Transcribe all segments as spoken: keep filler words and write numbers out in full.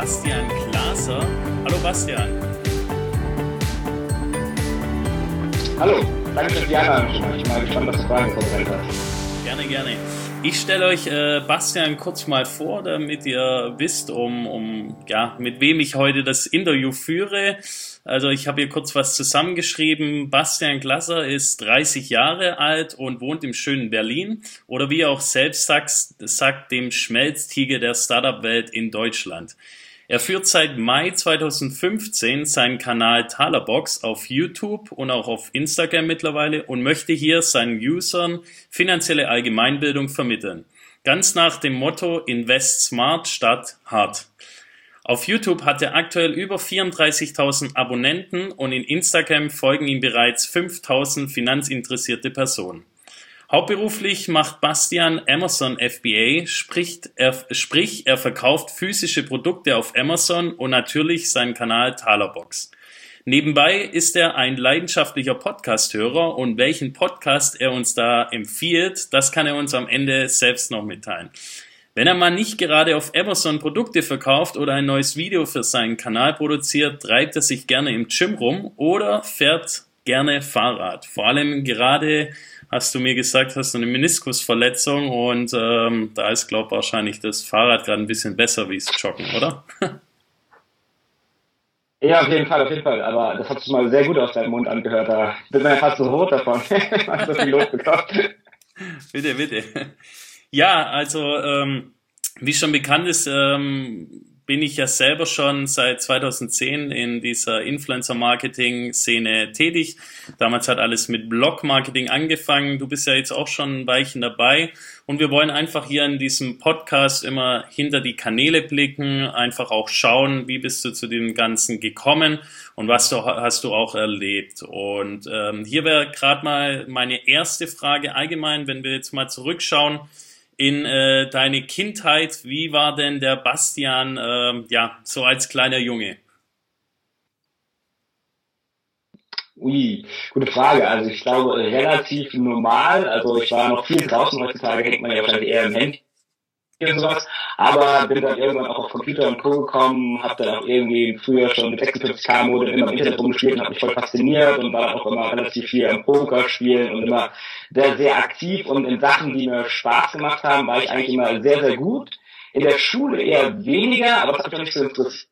Bastian Glaser. Hallo Bastian. Hallo, danke für die Einladung schon mal. Ich bin mal gespannt, was du Fragen vorbereitet hast. Gerne, gerne. Ich stelle euch äh, Bastian kurz mal vor, damit ihr wisst, um, um ja, mit wem ich heute das Interview führe. Also ich habe hier kurz was zusammengeschrieben. Bastian Glaser ist dreißig Jahre alt und wohnt im schönen Berlin oder wie er auch selbst sagt, sagt dem Schmelztiegel der Startup-Welt in Deutschland. Er führt seit Mai zweitausendfünfzehn seinen Kanal Talerbox auf YouTube und auch auf Instagram mittlerweile und möchte hier seinen Usern finanzielle Allgemeinbildung vermitteln. Ganz nach dem Motto Invest Smart statt Hard. Auf YouTube hat er aktuell über vierunddreißigtausend Abonnenten und in Instagram folgen ihm bereits fünftausend finanzinteressierte Personen. Hauptberuflich macht Bastian Amazon F B A, spricht er, sprich er verkauft physische Produkte auf Amazon und natürlich seinen Kanal Talerbox. Nebenbei ist er ein leidenschaftlicher Podcast-Hörer und welchen Podcast er uns da empfiehlt, das kann er uns am Ende selbst noch mitteilen. Wenn er mal nicht gerade auf Amazon Produkte verkauft oder ein neues Video für seinen Kanal produziert, treibt er sich gerne im Gym rum oder fährt gerne Fahrrad. Vor allem gerade hast du mir gesagt, hast du eine Meniskusverletzung und ähm, da ist, glaube ich, wahrscheinlich das Fahrrad gerade ein bisschen besser wie das Joggen, oder? Ja, auf jeden Fall, auf jeden Fall. Aber das hat sich mal sehr gut aus deinem Mund angehört. Da wird man ja fast so rot davon, was so viel losbekommt. Bitte, bitte. Ja, also ähm, wie schon bekannt ist, ähm, bin ich ja selber schon seit zweitausendzehn in dieser Influencer-Marketing-Szene tätig. Damals hat alles mit Blog-Marketing angefangen. Du bist ja jetzt auch schon ein Weilchen dabei. Und wir wollen einfach hier in diesem Podcast immer hinter die Kanäle blicken, einfach auch schauen, wie bist du zu dem Ganzen gekommen und was du, hast du auch erlebt. Und ähm, hier wäre gerade mal meine erste Frage allgemein, wenn wir jetzt mal zurückschauen in äh, deine Kindheit. Wie war denn der Bastian äh, ja so als kleiner Junge? Ui, gute Frage. Also ich glaube relativ normal. Also ich war noch viel draußen. Heutzutage hängt man ja wahrscheinlich eher im Handy und sowas. Aber bin dann irgendwann auch auf Computer und Co. gekommen, habe dann auch irgendwie früher schon mit sechsundfünfzig K-Mode immer im Internet rumgespielt und habe mich voll fasziniert und war dann auch immer relativ viel am Poker spielen und immer sehr, sehr aktiv und in Sachen, die mir Spaß gemacht haben, war ich eigentlich immer sehr, sehr gut. In der Schule eher weniger, aber das hat mich auch nicht so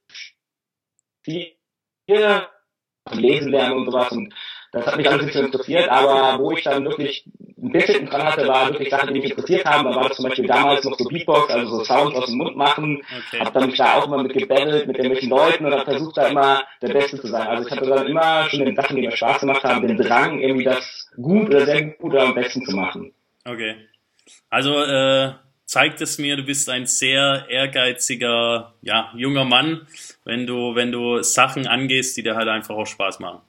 interessiert. Lesen lernen und sowas und das hat mich alles nicht so interessiert, aber wo ich dann wirklich ein bisschen dran hatte, war wirklich Sachen, die mich interessiert haben. Da war das zum Beispiel damals noch so Beatbox, also so Sounds aus dem Mund machen. Okay. Hab dann mich da auch immer mit gebettelt mit irgendwelchen Leuten und hab versucht, da immer der Beste zu sein. Also ich hatte dann immer schon den Sachen, die mir Spaß gemacht haben, den Drang, irgendwie das gut oder sehr gut oder am besten zu machen. Okay. Also äh, zeigt es mir, du bist ein sehr ehrgeiziger, ja, junger Mann, wenn du, wenn du Sachen angehst, die dir halt einfach auch Spaß machen.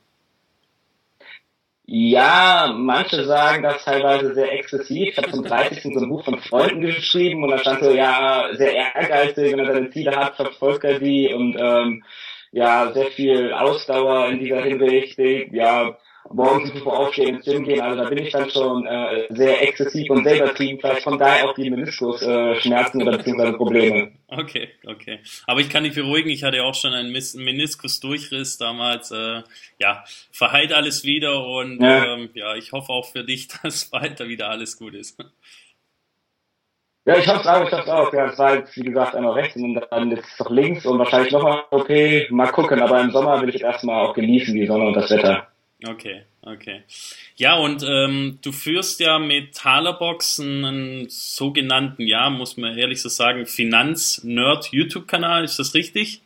Ja, manche sagen das teilweise sehr exzessiv. Ich habe zum dreißigsten so ein Buch von Freunden geschrieben und da stand so, ja, sehr ehrgeizig, wenn er seine Ziele hat, verfolgt er die und ähm, ja, sehr viel Ausdauer in dieser Hinsicht, ja, morgens bevor aufstehen ins Gym gehen, also da bin ich dann schon äh, sehr exzessiv und sehr übertrieben, vielleicht von daher auch die Meniskusschmerzen äh, oder beziehungsweise Probleme. Okay, okay. Aber ich kann dich beruhigen, ich hatte auch schon einen Meniskusdurchriss damals, äh, ja, verheilt alles wieder und ja. Ähm, ja, ich hoffe auch für dich, dass weiter wieder alles gut ist. Ja, ich hoffe es auch, ich hoffe es auch. Ja, es war jetzt, wie gesagt, einmal rechts und dann jetzt noch links und wahrscheinlich nochmal okay, mal gucken, aber im Sommer will ich erstmal auch genießen, die Sonne und das Wetter. Okay, okay. Ja, und ähm, du führst ja mit Talerbox einen sogenannten, ja, muss man ehrlich so sagen, Finanz-Nerd-YouTube-Kanal, ist das richtig?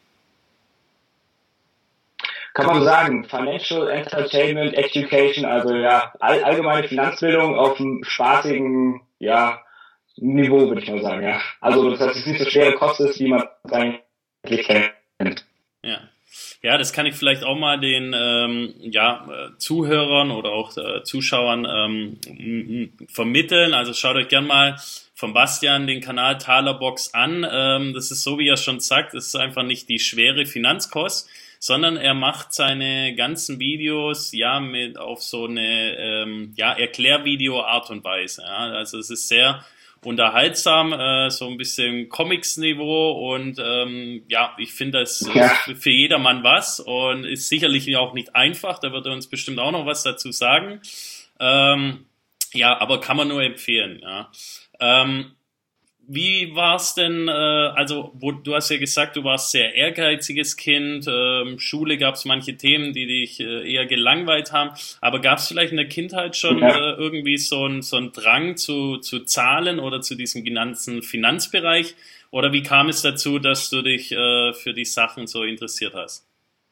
Kann man so sagen, Financial Entertainment Education, also ja, all, allgemeine Finanzbildung auf einem spaßigen, ja, Niveau, würde ich mal sagen, ja. Also, dass es nicht so schwere Kost ist, wie man es eigentlich kennt. Ja. Ja, das kann ich vielleicht auch mal den ähm, ja, äh, Zuhörern oder auch äh, Zuschauern ähm, m- m- vermitteln. Also schaut euch gern mal von Bastian den Kanal Talerbox an. Ähm, das ist so, wie er schon sagt, es ist einfach nicht die schwere Finanzkost, sondern er macht seine ganzen Videos ja mit auf so eine ähm, ja Erklärvideo-Art und Weise. Ja. Also es ist sehr unterhaltsam, äh, so ein bisschen Comics-Niveau und ähm, ja, ich finde, das Ja. ist für jedermann was und ist sicherlich auch nicht einfach, da wird er uns bestimmt auch noch was dazu sagen. Ähm, ja, aber kann man nur empfehlen, ja. Ähm, Wie war's denn, äh, also wo, du hast ja gesagt, du warst sehr ehrgeiziges Kind, ähm, Schule gab's manche Themen, die dich äh, eher gelangweilt haben, aber gab's vielleicht in der Kindheit schon Ja. äh, irgendwie so ein so ein Drang zu, zu Zahlen oder zu diesem ganzen Finanzbereich? Oder wie kam es dazu, dass du dich äh, für die Sachen so interessiert hast?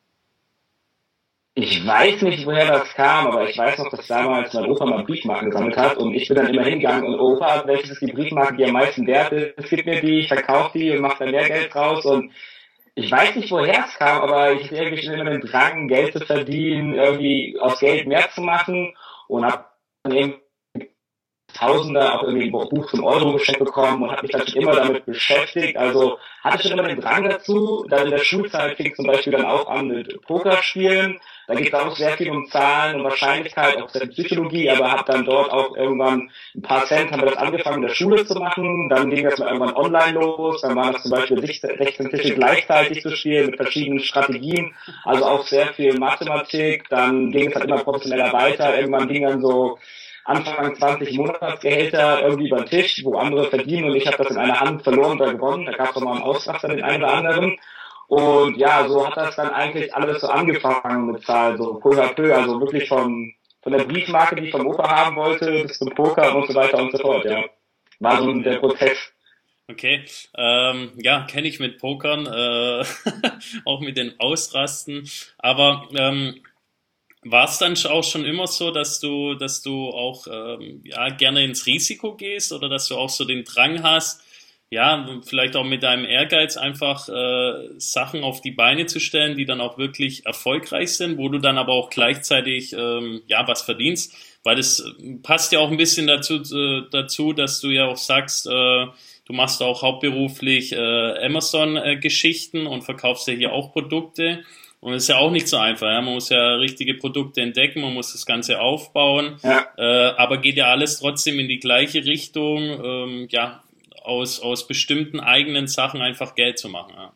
Ich weiß nicht, woher das kam, aber ich weiß noch, dass damals mein Opa mal Briefmarken gesammelt hat und ich bin dann immer hingegangen und Opa, welches ist die Briefmarke, die am meisten wert ist? Gib mir die, ich verkaufe die und mache dann mehr Geld draus und ich weiß nicht, woher es kam, aber ich hatte irgendwie schon immer den Drang, Geld zu verdienen, irgendwie aus Geld mehr zu machen und habe dann eben Tausender auch irgendwie ein Buch zum Euro geschenkt bekommen und habe mich dann schon immer damit beschäftigt. Also hatte schon immer den Drang dazu. Dann in der Schulzeit fing zum Beispiel dann auch an mit Pokerspielen. Da geht es auch sehr viel um Zahlen und Wahrscheinlichkeit, auch sehr Psychologie, aber habe dann dort auch irgendwann ein paar Cent, haben wir das angefangen in der Schule zu machen. Dann ging das mal irgendwann online los. Dann waren das zum Beispiel sechzehn Tische gleichzeitig zu spielen mit verschiedenen Strategien. Also auch sehr viel Mathematik. Dann ging es halt immer professioneller weiter. Irgendwann ging dann so Anfang zwanzig Monatsgehälter irgendwie über den Tisch, wo andere verdienen und ich habe das in einer Hand verloren oder gewonnen. Da gab es auch mal einen Ausraster den einen oder anderen. Und ja, so hat das dann eigentlich alles so angefangen mit Zahlen, so peu à peu, also wirklich von, von der Briefmarke, die ich vom Opa haben wollte, bis zum Poker und so weiter und so fort, ja. War so der Prozess. Okay, ähm, ja, kenne ich mit Pokern, äh, auch mit den Ausrasten, aber ähm, war es dann auch schon immer so, dass du, dass du auch ähm, ja, gerne ins Risiko gehst oder dass du auch so den Drang hast, ja, vielleicht auch mit deinem Ehrgeiz einfach äh, Sachen auf die Beine zu stellen, die dann auch wirklich erfolgreich sind, wo du dann aber auch gleichzeitig ähm, ja was verdienst, weil das passt ja auch ein bisschen dazu, äh, dazu, dass du ja auch sagst, äh, du machst auch hauptberuflich äh, Amazon-Geschichten und verkaufst ja hier auch Produkte. Und es ist ja auch nicht so einfach. Ja? Man muss ja richtige Produkte entdecken, man muss das Ganze aufbauen, Ja. äh, aber geht ja alles trotzdem in die gleiche Richtung, ähm, ja, aus, aus bestimmten eigenen Sachen einfach Geld zu machen. Ja.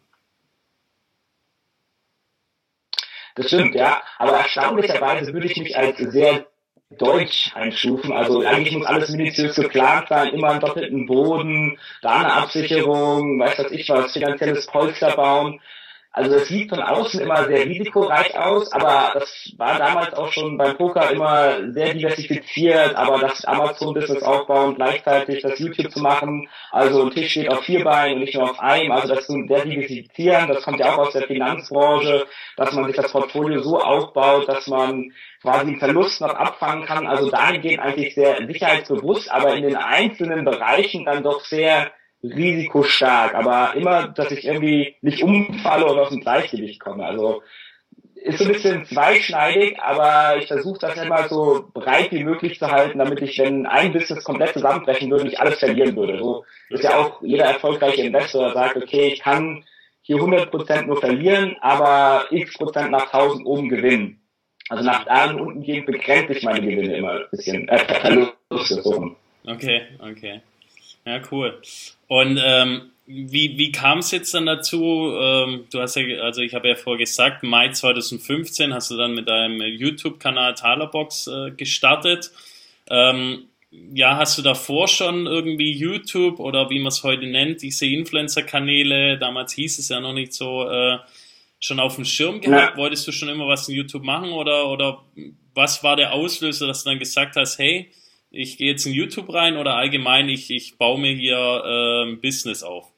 Das stimmt, ja. Aber erstaunlicherweise würde ich mich als sehr deutsch einstufen. Also eigentlich muss alles minutiös geplant sein, immer einen doppelten Boden, da eine Absicherung, weiß was ich was, finanzielles Polster bauen. Also es sieht von außen immer sehr risikoreich aus, aber das war damals auch schon beim Poker immer sehr diversifiziert, aber das Amazon-Business aufbauen, gleichzeitig das YouTube zu machen, also ein Tisch steht auf vier Beinen und nicht nur auf einem, also das zu sehr diversifizieren, das kommt ja auch aus der Finanzbranche, dass man sich das Portfolio so aufbaut, dass man quasi einen Verlust noch abfangen kann, also dahingehend eigentlich sehr sicherheitsbewusst, aber in den einzelnen Bereichen dann doch sehr risikostark, aber immer, dass ich irgendwie nicht umfalle oder aus dem Gleichgewicht komme. Also ist so ein bisschen zweischneidig, aber ich versuche das immer so breit wie möglich zu halten, damit ich, wenn ein Business komplett zusammenbrechen würde, nicht alles verlieren würde. So ist ja auch jeder erfolgreiche Investor, der sagt, okay, ich kann hier hundert Prozent nur verlieren, aber x Prozent nach tausend oben gewinnen. Also nach da und unten gehen begrenzt sich meine Gewinne immer ein bisschen. Äh, Verluste, so. Okay, okay. Ja, cool. Und ähm, wie, wie kam es jetzt dann dazu? Ähm, du hast ja, also ich habe ja vorher gesagt, Mai zwanzig fünfzehn hast du dann mit deinem YouTube-Kanal Talerbox äh, gestartet. Ähm, ja, hast du davor schon irgendwie YouTube oder wie man es heute nennt, diese Influencer-Kanäle, damals hieß es ja noch nicht so, äh, schon auf dem Schirm gehabt? Ja. Wolltest du schon immer was in YouTube machen oder, oder was war der Auslöser, dass du dann gesagt hast, hey, ich gehe jetzt in YouTube rein oder allgemein, ich, ich baue mir hier äh, ein Business auf?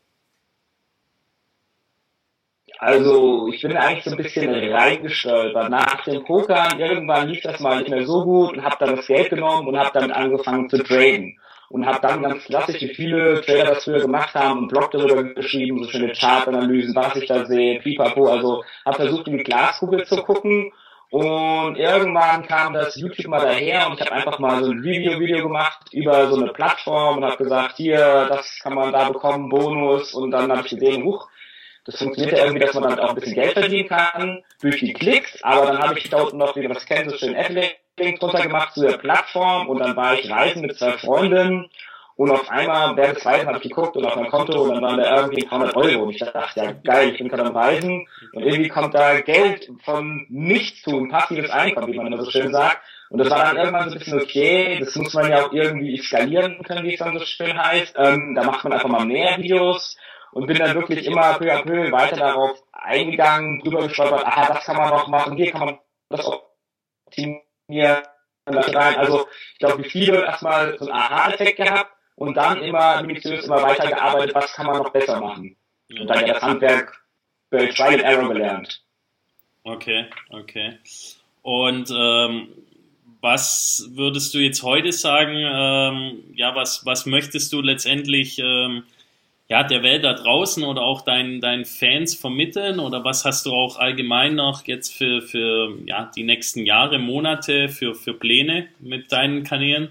Also ich bin eigentlich so ein bisschen reingestolpert. Nach dem Pokern, irgendwann lief das mal nicht mehr so gut und habe dann das Geld genommen und habe damit angefangen zu traden. Und habe dann ganz klassisch, wie viele Trader das früher gemacht haben, einen Blog darüber geschrieben, so schöne Chartanalysen, was ich da sehe, pipapo. Also habe versucht, in die Glaskugel zu gucken. Und irgendwann kam das YouTube mal daher und ich habe einfach mal so ein Review-Video gemacht über so eine Plattform und habe gesagt, hier, das kann man da bekommen, Bonus. Und dann habe ich gesehen, huch, das funktioniert ja irgendwie, dass man damit auch ein bisschen Geld verdienen kann durch die Klicks. Aber dann habe ich da unten noch, wie man das kennt, so schön Affiliate-Link drunter gemacht zu der Plattform und dann war ich reisen mit zwei Freundinnen. Und auf einmal, während des Zweiten habe ich geguckt und auf mein Konto und dann waren da irgendwie dreihundert Euro. Und ich dachte, ja geil, ich bin gerade am Reisen und irgendwie kommt da Geld von nichts zu, ein passives Einkommen, wie man immer so schön sagt. Und das war dann irgendwann so ein bisschen okay, das muss man ja auch irgendwie skalieren können, wie es dann so schön heißt. Ähm, da macht man einfach mal mehr Videos und bin dann wirklich immer peu à peu weiter darauf eingegangen, drüber gestolpert, aha, das kann man noch machen, hier kann man das optimieren. Also ich glaube, wie viele erstmal so einen Aha-Effekt gehabt und dann immer minutiös immer weitergearbeitet, was kann man noch besser machen. Und dann ja das Handwerk bei Trial and Error gelernt. Okay, okay. Und ähm, was würdest du jetzt heute sagen, ähm, ja, was, was möchtest du letztendlich ähm, ja, der Welt da draußen oder auch deinen, deinen Fans vermitteln? Oder was hast du auch allgemein noch jetzt für, für ja, die nächsten Jahre, Monate, für, für Pläne mit deinen Kanälen?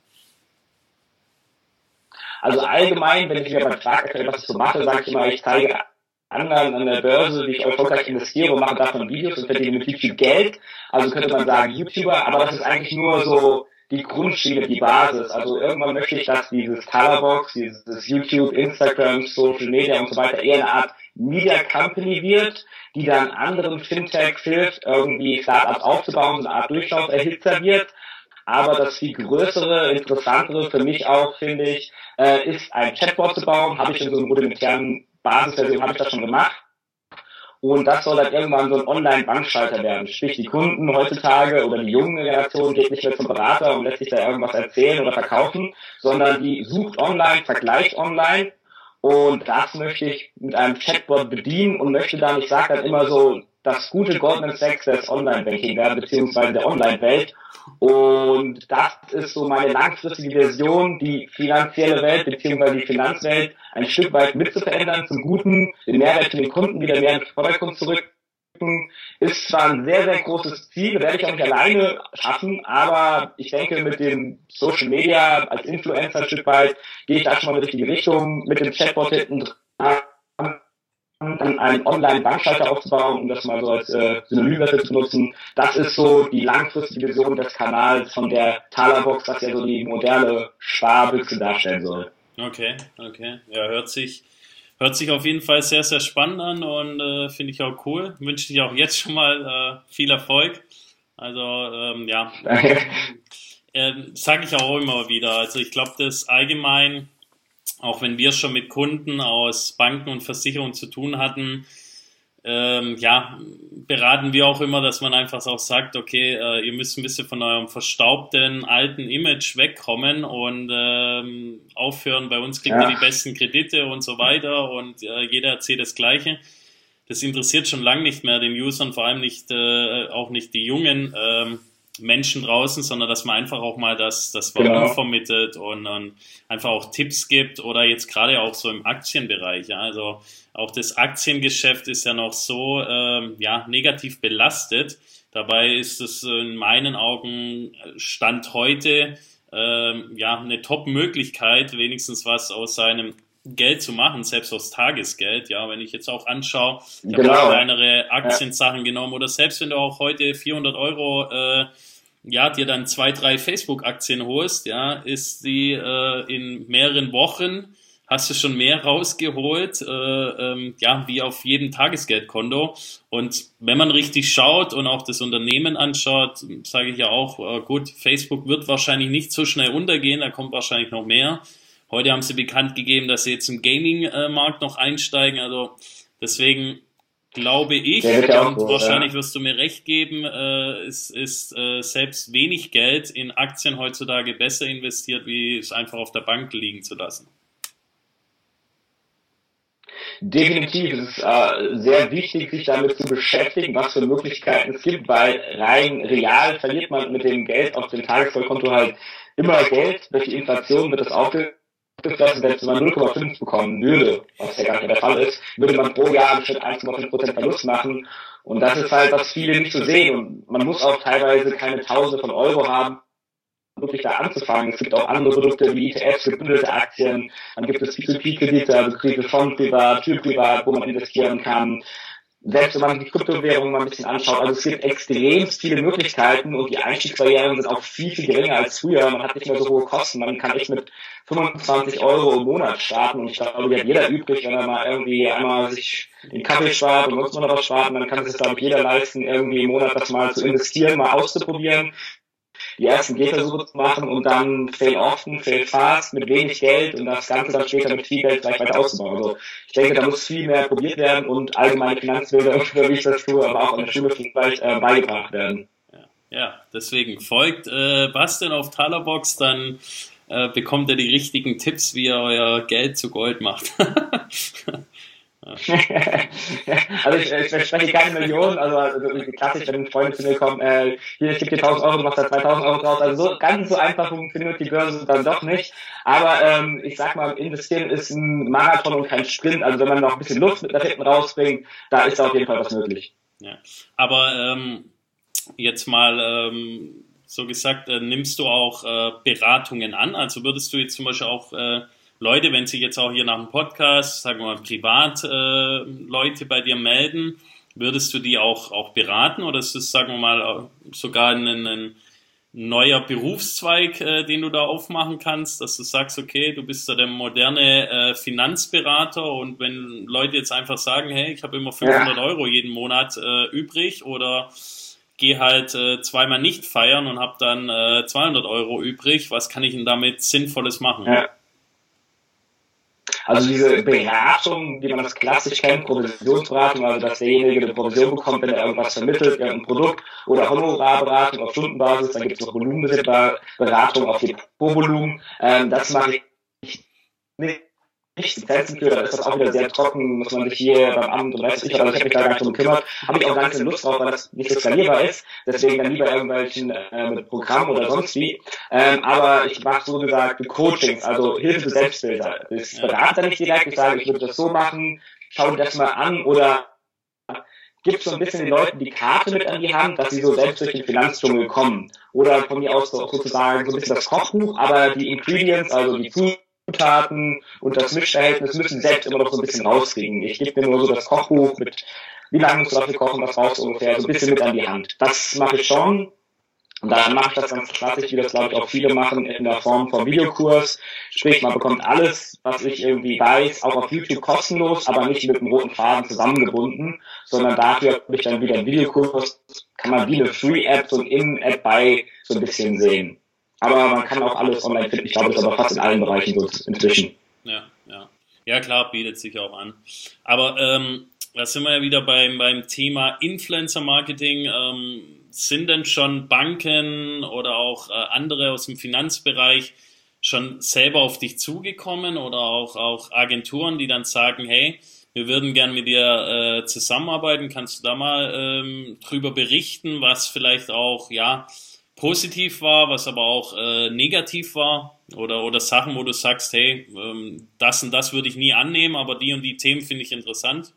Also allgemein, wenn ich mir beim Frag erkläre, was ich so mache, sage ich immer, ich zeige anderen an der Börse, wie ich erfolgreich investiere und mache davon Videos und verdiene mit viel Geld. Also könnte man sagen YouTuber, aber das ist eigentlich nur so die Grundschiene, die Basis. Also irgendwann möchte ich, dass dieses Colorbox, dieses YouTube, Instagram, Social Media und so weiter eher eine Art Media Company wird, die dann anderen Fintechs hilft, irgendwie Startups aufzubauen, so eine Art Durchlauferhitzer wird. Aber das viel größere, interessantere für mich auch, finde ich, äh, ist ein Chatbot zu bauen. Habe ich in so einer rudimentären Basisversion, habe ich das schon gemacht. Und das soll dann irgendwann so ein Online-Bankschalter werden. Sprich, die Kunden heutzutage oder die junge Generation geht nicht mehr zum Berater und lässt sich da irgendwas erzählen oder verkaufen, sondern die sucht online, vergleicht online. Und das möchte ich mit einem Chatbot bedienen und möchte dann, ich sage dann immer so, das gute Goldman Sachs des Online-Banking werden, beziehungsweise der Online-Welt. Und das ist so meine langfristige Version, die finanzielle Welt, beziehungsweise die Finanzwelt ein Stück weit mitzuverändern, zum Guten, den Mehrwert für den Kunden wieder mehr in den Vordergrund zu rücken. Ist zwar ein sehr, sehr großes Ziel, werde ich auch nicht alleine schaffen, aber ich denke, mit dem Social Media als Influencer ein Stück weit gehe ich da schon mal in die richtige Richtung, mit dem Chatbot hinten dran, dann einen Online-Bankschalter aufzubauen, um das mal so als äh, Synonym dafür zu nutzen. Das ist so die langfristige Vision des Kanals von der Talerbox, was ja so die moderne Sparbüchse darstellen soll. Okay, okay. Ja, hört sich, hört sich auf jeden Fall sehr, sehr spannend an und äh, finde ich auch cool. Wünsche dir auch jetzt schon mal äh, viel Erfolg. Also, ähm, ja, äh, sage ich auch immer wieder. Also ich glaube, das allgemein, auch wenn wir schon mit Kunden aus Banken und Versicherungen zu tun hatten, ähm, ja, beraten wir auch immer, dass man einfach auch sagt, okay, äh, ihr müsst ein bisschen von eurem verstaubten alten Image wegkommen und ähm, aufhören, bei uns kriegt ihr die besten Kredite und so weiter und äh, jeder erzählt das Gleiche. Das interessiert schon lange nicht mehr den Usern, vor allem nicht äh, auch nicht die jungen ähm, Menschen draußen, sondern dass man einfach auch mal das, das Warum genau. vermittelt und, und einfach auch Tipps gibt oder jetzt gerade auch so im Aktienbereich. Ja, also auch das Aktiengeschäft ist ja noch so ähm, ja negativ belastet. Dabei ist es in meinen Augen Stand heute ähm, ja eine Top-Möglichkeit, wenigstens was aus seinem Geld zu machen, selbst aus Tagesgeld, ja, wenn ich jetzt auch anschaue, ich genau. habe kleinere Aktiensachen ja. genommen oder selbst wenn du auch heute vierhundert Euro, äh, ja, dir dann zwei, drei Facebook-Aktien holst, ja, ist die äh, in mehreren Wochen, hast du schon mehr rausgeholt, äh, ähm, ja, wie auf jedem Tagesgeldkonto und wenn man richtig schaut und auch das Unternehmen anschaut, sage ich ja auch, äh, gut, Facebook wird wahrscheinlich nicht so schnell untergehen, da kommt wahrscheinlich noch mehr. Heute haben sie bekannt gegeben, dass sie jetzt im Gaming-Markt noch einsteigen. Also deswegen glaube ich, und so, wahrscheinlich ja. wirst du mir recht geben, äh, es ist äh, selbst wenig Geld in Aktien heutzutage besser investiert, wie es einfach auf der Bank liegen zu lassen. Definitiv, es ist äh, sehr wichtig, sich damit zu beschäftigen, was für Möglichkeiten es gibt, weil rein real verliert man mit dem Geld auf dem Tagesvollkonto halt immer Geld. Durch die Inflation wird das aufgefressen. Wenn man null Komma fünf bekommen würde, was ja gar nicht der Fall ist, würde man pro Jahr im Schnitt eins Komma fünf Prozent Verlust machen. Und das ist halt, was viele nicht so sehen. Und man muss auch teilweise keine Tausende von Euro haben, wirklich da anzufangen. Es gibt auch andere Produkte wie E T Fs, gebündelte Aktien. Dann gibt es P zwei P-Kredite, also Kredite von privat, für privat, wo man investieren kann. selbst wenn man die Kryptowährungen mal ein bisschen anschaut, also es gibt extrem viele Möglichkeiten und die Einstiegsbarrieren sind auch viel, viel geringer als früher. Man hat nicht mehr so hohe Kosten. Man kann echt mit fünfundzwanzig Euro im Monat starten und ich glaube, die hat jeder übrig, wenn er mal irgendwie einmal sich den Kaffee spart und sonst noch was spart, dann kann sich das, glaube ich, jeder leisten, irgendwie im Monat das mal zu investieren, mal auszuprobieren, die ersten Gehversuche zu machen und dann fail often, fail fast, mit wenig Geld und das Ganze dann später mit viel Geld vielleicht weiter auszubauen. Also ich denke, da muss viel mehr probiert werden und allgemeine Finanzbildung, wie ich das tue, aber auch in der Schule vielleicht äh, beigebracht werden. Ja, ja, deswegen folgt äh, Bastian auf Talerbox, dann äh, bekommt ihr die richtigen Tipps, wie ihr euer Geld zu Gold macht. Also ich, ich verspreche keine Millionen, also, also klassisch, wenn Freunde zu mir kommen, äh, hier, ich gebe dir tausend Euro, du machst da zweitausend Euro draus, also so ganz so einfach funktioniert die Börse dann doch nicht, aber ähm, ich sag mal, investieren ist ein Marathon und kein Sprint, also wenn man noch ein bisschen Luft mit nach hinten rausbringt, da ist auf jeden Fall was möglich. Ja, aber ähm, jetzt mal ähm, so gesagt, äh, nimmst du auch äh, Beratungen an, also würdest du jetzt zum Beispiel auch äh, Leute, wenn sich jetzt auch hier nach dem Podcast, sagen wir mal, privat äh, Leute bei dir melden, würdest du die auch auch beraten oder ist das, sagen wir mal, sogar ein, ein neuer Berufszweig, äh, den du da aufmachen kannst, dass du sagst, okay, du bist da der moderne äh, Finanzberater und wenn Leute jetzt einfach sagen, hey, ich habe immer fünfhundert Euro jeden Monat äh, übrig oder gehe halt äh, zweimal nicht feiern und habe dann äh, zweihundert Euro übrig, was kann ich denn damit Sinnvolles machen? Ja. Also diese Beratung, wie man das klassisch kennt, Provisionsberatung, also dass derjenige eine Provision bekommt, wenn er irgendwas vermittelt, irgendein Produkt oder Honorarberatung auf Stundenbasis, dann gibt es noch Volumenberatung auf Depotvolumen, ähm, das mache ich nicht. Lizenzen für, da ist das auch wieder sehr trocken, muss man sich hier beim Amt und weiß ich, also ich habe mich da gar nicht drum gekümmert, habe ich auch gar keine Lust drauf, weil das nicht so skalierbar ist, deswegen dann lieber irgendwelchen äh, mit Programmen oder sonst wie, ähm, aber ich mache so gesagt Coachings, also Hilfe für Selbstbilder. Ich berate nicht direkt, ich sage, ich würde das so machen, schau dir das mal an oder gibt so ein bisschen den Leuten die Karte mit an die Hand, dass sie so selbst durch den Finanzdschungel kommen. Oder von mir aus sozusagen so ein bisschen das Kochbuch, aber die Ingredients, also die Zutaten und das Mischverhältnis müssen sie selbst immer noch so ein bisschen rauskriegen. Ich gebe mir nur so das Kochbuch mit, wie lange musst du dafür kochen, was brauchst du ungefähr, so ein bisschen mit an die Hand. Das mache ich schon. Und dann mache ich das ganz klassisch, wie das glaube ich auch viele machen, in der Form von Videokurs. Sprich, man bekommt alles, was ich irgendwie weiß, auch auf YouTube kostenlos, aber nicht mit einem roten Faden zusammengebunden, sondern dafür habe ich dann wieder einen Videokurs, kann man wie eine Free-App, so ein In-App bei so ein bisschen sehen. Aber man kann auch alles online finden. Ich glaube, das ist aber fast in allen Bereichen so inzwischen. Ja, ja. Ja, klar, bietet sich auch an. Aber ähm, da sind wir ja wieder beim, beim Thema Influencer-Marketing. Ähm, sind denn schon Banken oder auch äh, andere aus dem Finanzbereich schon selber auf dich zugekommen oder auch, auch Agenturen, die dann sagen, hey, wir würden gern mit dir äh, zusammenarbeiten. Kannst du da mal ähm, drüber berichten, was vielleicht auch, ja, positiv war, was aber auch äh, negativ war oder oder Sachen, wo du sagst, hey, ähm, das und das würde ich nie annehmen, aber die und die Themen finde ich interessant?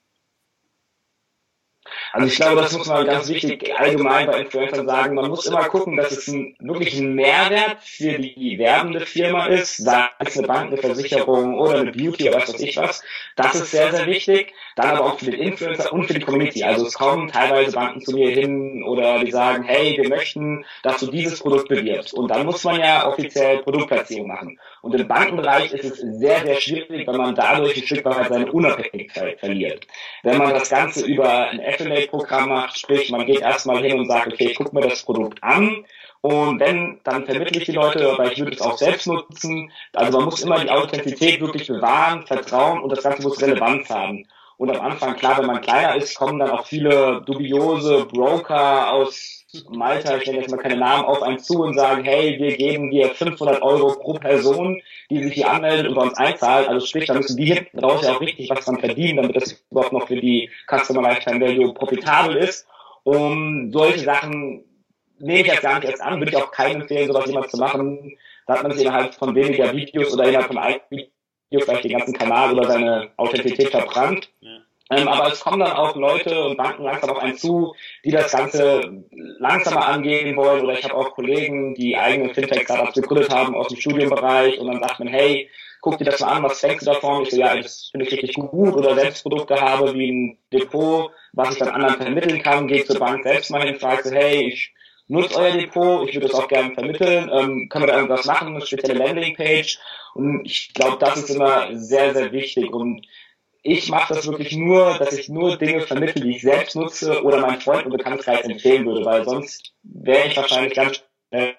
Also ich glaube, das muss man ganz wichtig allgemein bei Influencern sagen. Man muss immer gucken, dass es ein, wirklich ein Mehrwert für die werbende Firma ist, sei es eine Bank, eine Versicherung oder eine Beauty oder was weiß ich was. Das ist sehr, sehr wichtig. Dann aber auch für den Influencer und für die Community. Also es kommen teilweise Banken zu mir hin oder die sagen, hey, wir möchten, dass du dieses Produkt bewirbst. Und dann muss man ja offiziell Produktplatzierung machen. Und im Bankenbereich ist es sehr, sehr schwierig, wenn man dadurch ein Stück weit seine Unabhängigkeit verliert. Wenn man das Ganze über ein Affiliate-Programm macht, sprich, man geht erstmal hin und sagt, okay, ich gucke mir das Produkt an und wenn, dann vermittle ich die Leute, aber ich würde es auch selbst nutzen. Also man muss immer die Authentizität wirklich bewahren, vertrauen und das Ganze muss Relevanz haben. Und am Anfang, klar, wenn man kleiner ist, kommen dann auch viele dubiose Broker aus Malta, ich nenne jetzt mal keine Namen, auf einen zu und sagen, hey, wir geben dir fünfhundert Euro pro Person, die sich hier anmeldet und bei uns einzahlt. Also sprich, da müssen die hinten raus ja auch richtig was dran verdienen, damit das überhaupt noch für die Customer Lifetime Value profitabel ist. Um solche Sachen nehme ich jetzt gar nicht erst an, würde ich auch keinem empfehlen, sowas jemals zu machen. Da hat man sich innerhalb von weniger Videos oder innerhalb von einem Video vielleicht den ganzen Kanal oder seine Authentizität verbrannt. Ja. Ähm, aber es kommen dann auch Leute und Banken langsam auf einen zu, die das Ganze langsamer angehen wollen. Oder ich habe auch Kollegen, die eigene Fintech-Startups gegründet haben aus dem Studienbereich und dann sagt man, hey, guck dir das mal an, was denkst du davon? Ich so, ja, das finde ich richtig gut. Oder selbst Produkte habe wie ein Depot, was ich dann anderen vermitteln kann, gehe zur Bank selbst mal hin und frage so, hey, ich nutze euer Depot, ich würde das auch gerne vermitteln, ähm, können wir da irgendwas machen, eine spezielle Landingpage? Und ich glaube, das ist immer sehr, sehr wichtig. Und ich mache das wirklich nur, dass ich nur Dinge vermittle, die ich selbst nutze oder meinen Freunden und Bekanntenkreis empfehlen würde, weil sonst wäre ich wahrscheinlich ganz schnell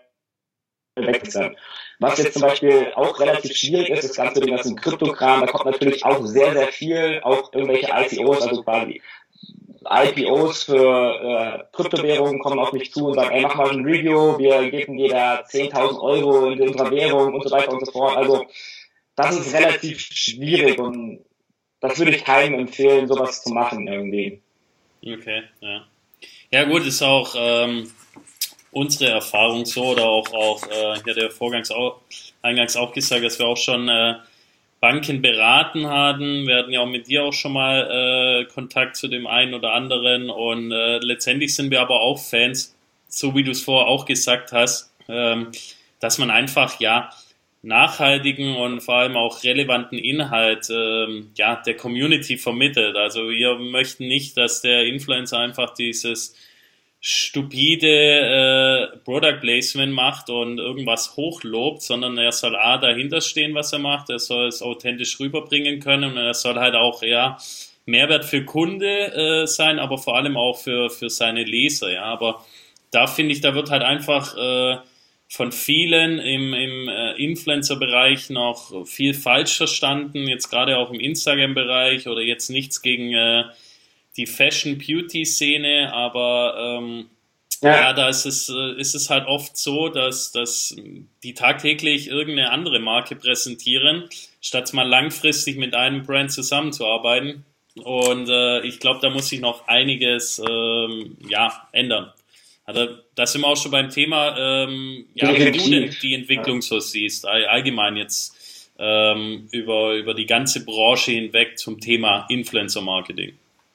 weg sein. Was jetzt zum Beispiel auch relativ schwierig ist, das ganze Ding, das ist ein Kryptokram, da kommt natürlich auch sehr, sehr viel, auch irgendwelche I C Os, also quasi I P Os für äh, Kryptowährungen kommen auf mich zu und sagen, ey, mach mal ein Review, wir geben dir da zehntausend Euro in unserer Währung und so weiter und so fort. Also das ist relativ schwierig und das würde ich keinem empfehlen, sowas zu machen irgendwie. Okay, ja. Ja gut, ist auch ähm, unsere Erfahrung so, oder auch, auch äh, ja, der Vorgangs auch, eingangs auch gesagt, dass wir auch schon äh, Banken beraten haben. Wir hatten ja auch mit dir auch schon mal äh, Kontakt zu dem einen oder anderen und äh, letztendlich sind wir aber auch Fans, so wie du es vorher auch gesagt hast, ähm, dass man einfach, ja, nachhaltigen und vor allem auch relevanten Inhalt ähm, ja, der Community vermittelt. Also wir möchten nicht, dass der Influencer einfach dieses stupide äh, Product Placement macht und irgendwas hochlobt, sondern er soll A, dahinter stehen, was er macht, er soll es authentisch rüberbringen können und er soll halt auch ja Mehrwert für Kunde äh, sein, aber vor allem auch für, für seine Leser. Ja, aber da finde ich, da wird halt einfach äh, von vielen im, im äh, Influencer-Bereich noch viel falsch verstanden, jetzt gerade auch im Instagram-Bereich oder jetzt nichts gegen äh, die Fashion-Beauty-Szene, aber ähm, ja. ja, da ist es, äh, ist es halt oft so, dass, dass die tagtäglich irgendeine andere Marke präsentieren, statt mal langfristig mit einem Brand zusammenzuarbeiten. Und äh, ich glaube, da muss sich noch einiges ähm, ja, ändern. Also da sind wir auch schon beim Thema, ähm, ja, wie du denn die Entwicklung so siehst, allgemein jetzt ähm, über, über die ganze Branche hinweg zum Thema Influencer-Marketing.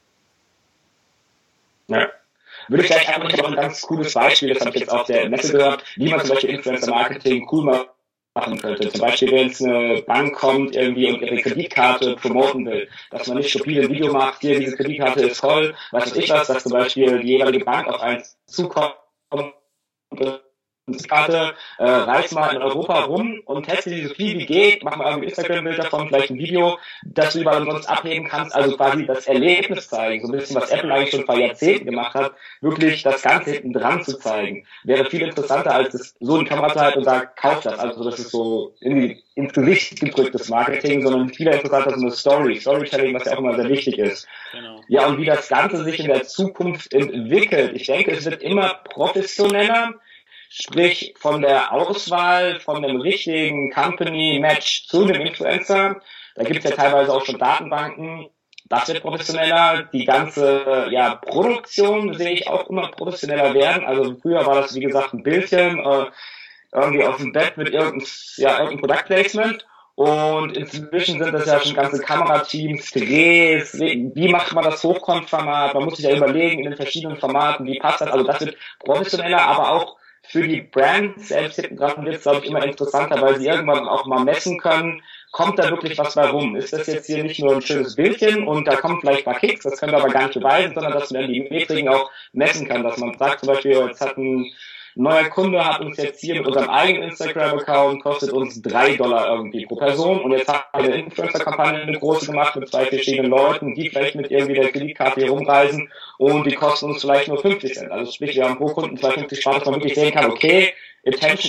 Ja. Würde ich gleich einfach noch ein ganz cooles Beispiel, das habe ich jetzt auf der Messe gehört, wie man zum Beispiel Influencer-Marketing cool machen könnte. Zum Beispiel, wenn jetzt eine Bank kommt irgendwie und ihre Kreditkarte promoten will, dass man nicht stupide ein Video macht, hier, diese Kreditkarte ist toll, was weiß ich was, dass zum Beispiel die jeweilige Bank auf eins zukommt und Karte, äh, reis mal in Europa rum und teste die so viel wie geht, mach mal irgendwie ein Instagram-Bild davon, vielleicht ein Video, das du überall sonst abheben kannst, also quasi das Erlebnis zeigen, so ein bisschen, was Apple eigentlich schon vor Jahrzehnten gemacht hat, wirklich das Ganze hinten dran zu zeigen. Wäre viel interessanter, als das so in die Kamera zu halten und sagt, kauf das, also das ist so irgendwie ins Gesicht gedrücktes Marketing, sondern viel interessanter so eine Story, Storytelling, was ja auch immer sehr wichtig ist. Genau. Ja, und wie das Ganze sich in der Zukunft entwickelt. Ich denke, es wird immer professioneller, sprich von der Auswahl von dem richtigen Company-Match zu dem Influencer. Da gibt es ja teilweise auch schon Datenbanken. Das wird professioneller. Die ganze ja, Produktion sehe ich auch immer professioneller werden. Also früher war das, wie gesagt, ein Bildchen äh, irgendwie auf dem Bett mit irgendeinem ja, irgendein Product Placement. Und inzwischen sind das ja schon ganze Kamerateams, Drehs, wie macht man das Hochkant-Format? Man muss sich ja überlegen in den verschiedenen Formaten, wie passt das? Also das wird professioneller, aber auch für die Brands selbst hinten dran wird es, glaube ich, immer interessanter, weil sie irgendwann auch mal messen können, kommt da wirklich was bei rum? Ist das jetzt hier nicht nur ein schönes Bildchen und da kommen vielleicht ein paar Klicks, das können wir aber gar nicht beweisen, sondern dass man die Metriken auch messen kann, dass man sagt zum Beispiel, jetzt hat ein neuer Kunde hat uns jetzt hier mit unserem eigenen Instagram-Account, kostet uns drei Dollar irgendwie pro Person und jetzt hat eine Influencer-Kampagne eine große gemacht mit zwei verschiedenen Leuten, die vielleicht mit irgendwie der Kreditkarte hier rumreisen und die kosten uns vielleicht nur fünfzig Cent. Also sprich, wir haben pro Kunden zwei Euro fünfzig Spart, dass man wirklich sehen kann, okay, Attention,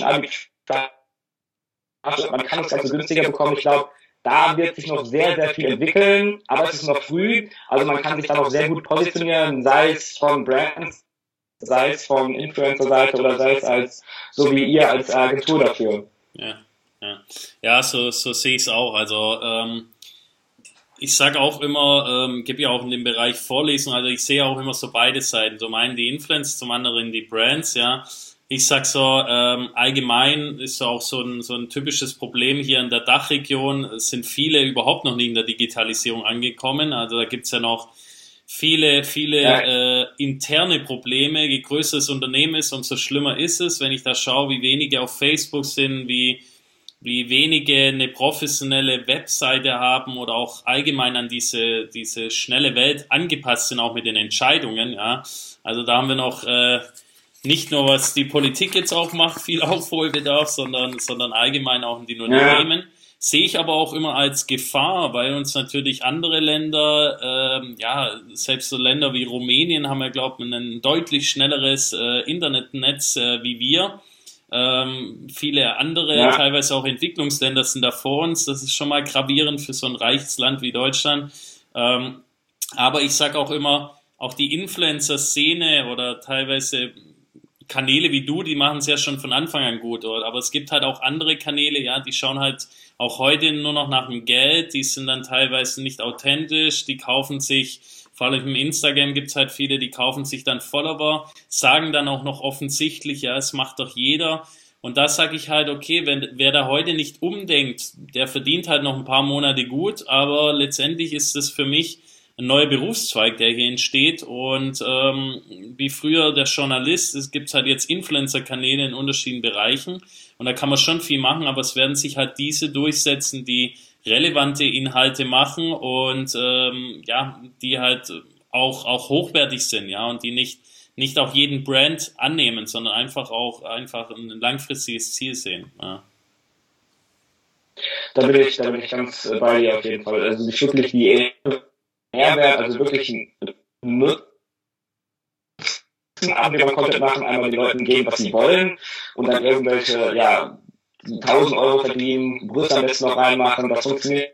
man kann das Ganze günstiger bekommen. Ich glaube, da wird sich noch sehr, sehr viel entwickeln, aber es ist noch früh, also man kann sich da noch sehr gut positionieren, sei es von Brands, sei es von Influencer-Seite oder sei es als, so wie ihr als Agentur dafür. Ja, ja. Ja, so, so sehe ich es auch. Also, ähm, ich sage auch immer, ähm, gebe ja auch in dem Bereich Vorlesungen, also ich sehe auch immer so beide Seiten. Zum einen die Influencer, zum anderen die Brands, ja. ich sag so, ähm, allgemein ist auch so ein, so ein typisches Problem hier in der Dachregion. Es sind viele überhaupt noch nicht in der Digitalisierung angekommen. Also da gibt's ja noch viele, viele Ja. äh, interne Probleme. Je größer das Unternehmen ist, umso schlimmer ist es. Wenn ich da schaue, wie wenige auf Facebook sind, wie wie wenige eine professionelle Webseite haben oder auch allgemein an diese diese schnelle Welt angepasst sind, auch mit den Entscheidungen. Ja, also da haben wir noch äh, nicht nur, was die Politik jetzt auch macht, viel Aufholbedarf, sondern sondern allgemein auch in den Unternehmen. Ja. Sehe ich aber auch immer als Gefahr, weil uns natürlich andere Länder, ähm, ja, selbst so Länder wie Rumänien haben ja, glaube ich, ein deutlich schnelleres äh, Internetnetz äh, wie wir. Ähm, viele andere, ja. teilweise auch Entwicklungsländer sind da vor uns. Das ist schon mal gravierend für so ein reiches Land wie Deutschland. Ähm, aber ich sage auch immer, auch die Influencer-Szene oder teilweise Kanäle wie du, die machen es ja schon von Anfang an gut. Oder? Aber es gibt halt auch andere Kanäle, ja, die schauen halt auch heute nur noch nach dem Geld. Die sind dann teilweise nicht authentisch. Die kaufen sich, vor allem im Instagram gibt's halt viele, die kaufen sich dann Follower, sagen dann auch noch offensichtlich, ja, es macht doch jeder. Und da sage ich halt, okay, wenn wer da heute nicht umdenkt, der verdient halt noch ein paar Monate gut, aber letztendlich ist es für mich ein neuer Berufszweig, der hier entsteht. Und ähm, wie früher der Journalist, es gibt halt jetzt Influencer-Kanäle in unterschiedlichen Bereichen und da kann man schon viel machen, aber es werden sich halt diese durchsetzen, die relevante Inhalte machen und ähm, ja, die halt auch auch hochwertig sind, ja, und die nicht nicht auch jeden Brand annehmen, sondern einfach auch einfach ein langfristiges Ziel sehen. Ja. Da bin ich, da bin ich ganz bei dir auf jeden Fall. Also nicht wirklich die Mehrwert, also wirklich ein Nutzen beim Content machen, einmal den Leuten geben, was sie wollen und dann irgendwelche, ja, tausend Euro verdienen, Brüste am besten noch reinmachen, das funktioniert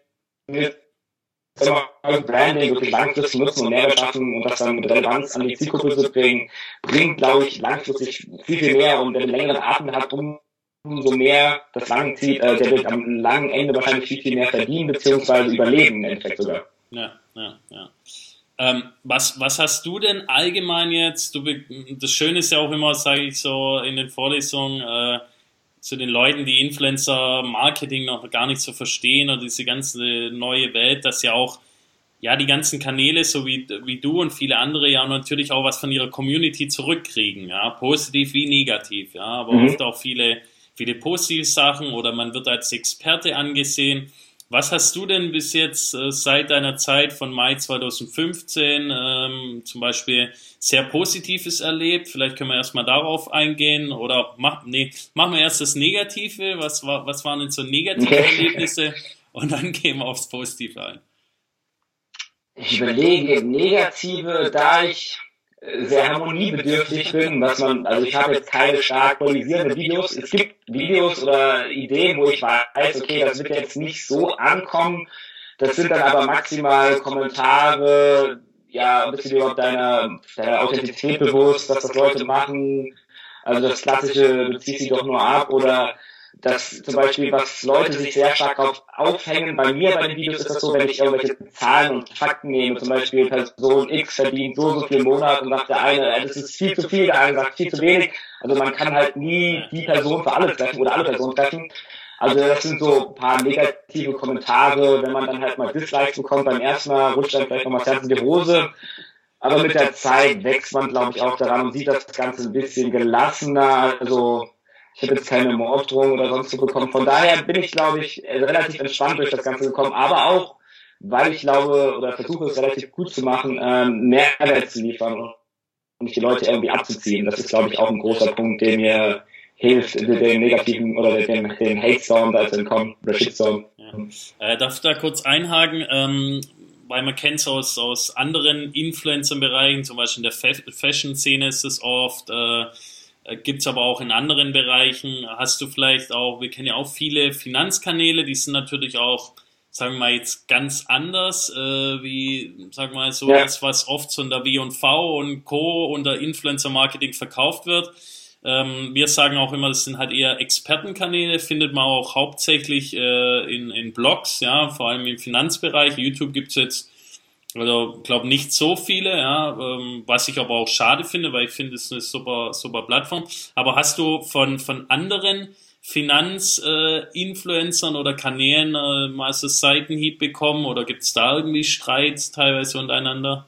Branding wirklich langfristig nutzen und Mehrwert schaffen und das dann mit Relevanz an die Zielgruppe zu bringen, bringt, glaube ich, langfristig viel, viel mehr und wer einen längeren Atem hat, umso mehr das lang zieht, äh, der wird am langen Ende wahrscheinlich viel, viel mehr verdienen, beziehungsweise überleben im Endeffekt sogar. Ja, ja, ja. Ähm, was, was hast du denn allgemein jetzt, du, das Schöne ist ja auch immer, sage ich so in den Vorlesungen, äh, zu den Leuten, die Influencer-Marketing noch gar nicht so verstehen oder diese ganze neue Welt, dass ja auch ja die ganzen Kanäle, so wie, wie du und viele andere, ja natürlich auch was von ihrer Community zurückkriegen, ja, positiv wie negativ, ja, aber mhm. oft auch viele, viele positive Sachen oder man wird als Experte angesehen. Was hast du denn bis jetzt äh, seit deiner Zeit von Mai zwanzig fünfzehn ähm, zum Beispiel sehr Positives erlebt? Vielleicht können wir erstmal darauf eingehen oder mach, nee, machen wir erst das Negative. Was, war, was waren denn so negative Erlebnisse? Und dann gehen wir aufs Positive ein. Ich überlege, Negative, da ich sehr harmoniebedürftig bin, dass man, also ich habe jetzt keine stark polarisierende Videos. Es gibt Videos oder Ideen, wo ich weiß, okay, das wird jetzt nicht so ankommen. Das sind dann aber maximal Kommentare, ja, bist du dir überhaupt deiner, deiner Authentizität bewusst, dass das Leute machen. Also das Klassische bezieht sich doch nur ab oder dass zum Beispiel, was Leute sich sehr stark auf aufhängen, bei mir bei den Videos ist das so, wenn ich irgendwelche Zahlen und Fakten nehme, zum Beispiel Person X verdient so, so viel im Monat und sagt der eine, das ist viel zu viel, der andere sagt viel zu wenig. Also man kann halt nie die Person für alle treffen oder alle Personen treffen. Also das sind so ein paar negative Kommentare, wenn man dann halt mal Dislikes bekommt, beim ersten Mal rutscht dann vielleicht nochmal das Herz in die Hose. Aber mit der Zeit wächst man, glaube ich, auch daran und sieht das Ganze ein bisschen gelassener, also ich habe jetzt keine Morddrohung oder sonst so bekommen. Von daher bin ich, glaube ich, relativ entspannt durch das Ganze gekommen. Aber auch, weil ich glaube oder versuche es relativ gut zu machen, ähm, Mehrwert zu liefern und nicht die Leute irgendwie abzuziehen. Das ist, glaube ich, auch ein großer Punkt, der mir hilft, den negativen oder den, den Hate-Storm da zu entkommen oder Shitstorm. Ja. Äh, darf ich da kurz einhaken? Ähm, weil man kennt es aus, aus anderen Influencer-Bereichen, zum Beispiel in der Fashion-Szene ist es oft, äh, gibt es aber auch in anderen Bereichen. Hast du vielleicht auch, wir kennen ja auch viele Finanzkanäle, die sind natürlich auch, sagen wir mal, jetzt ganz anders, äh, wie, sagen wir mal, so ja. das, was oft so in der W und V und Co. unter Influencer-Marketing verkauft wird. Ähm, wir sagen auch immer, das sind halt eher Expertenkanäle, findet man auch hauptsächlich äh, in, in Blogs, ja, vor allem im Finanzbereich. YouTube gibt's jetzt Also, glaube nicht so viele, ja, ähm, was ich aber auch schade finde, weil ich finde, es ist eine super, super Plattform. Aber hast du von, von anderen Finanzinfluencern äh, oder Kanälen äh, mal so Seitenhieb bekommen oder gibt es da irgendwie Streits teilweise untereinander?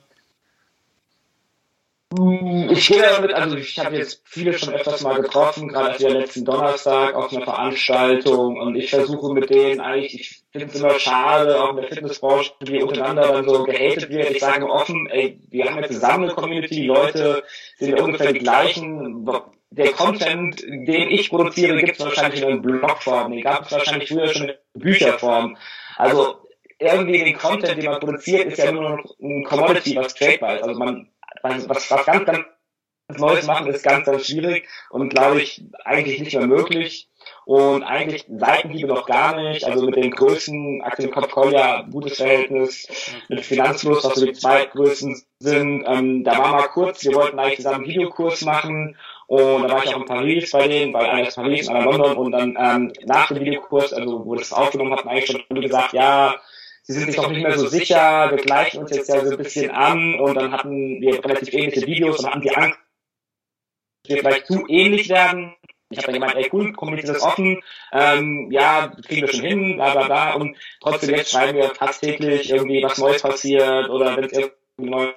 Hm, Ich gehe damit, also ich habe jetzt viele schon öfters mal getroffen, gerade erst wieder letzten Donnerstag auf einer Veranstaltung und ich versuche mit denen eigentlich, ich finde es immer schade, auch in der Fitnessbranche, wie untereinander dann so gehatet wird. Ich sage offen, ey, wir haben jetzt zusammen eine Community, die Leute sind ja ungefähr die gleichen. Der Content, den ich produziere, gibt es wahrscheinlich in Blogform, den gab es wahrscheinlich früher schon in Bücherform. Also irgendwie den Content, den man produziert, ist ja nur noch ein Commodity, was tradebar ist. Also man was, was, was ganz, ganz Neues machen, ist ganz, ganz schwierig und glaube ich eigentlich nicht mehr möglich. Und eigentlich Seitenhiebe noch gar nicht. Also mit den Größen, Aktien Kopf Kolja, gutes Verhältnis, mit Finanzfluss, was so die zweitgrößten sind. Ähm, da war mal kurz, wir wollten eigentlich zusammen einen Videokurs machen und da war ich auch in Paris bei denen, weil einer ist Paris, einer London und dann ähm, nach dem Videokurs, also wo das aufgenommen hatten, eigentlich schon gesagt, ja, sie sind sich doch nicht mehr so sicher, wir gleichen uns jetzt ja so ein bisschen an und dann hatten wir relativ ähnliche Videos und hatten die Angst, dass wir vielleicht zu ähnlich werden. Ich habe dann gemeint, ey cool, kommuniziert das offen, ähm, ja, kriegen wir schon hin, bla bla bla und trotzdem jetzt schreiben wir fast täglich irgendwie, was Neues passiert oder wenn es irgendwie neu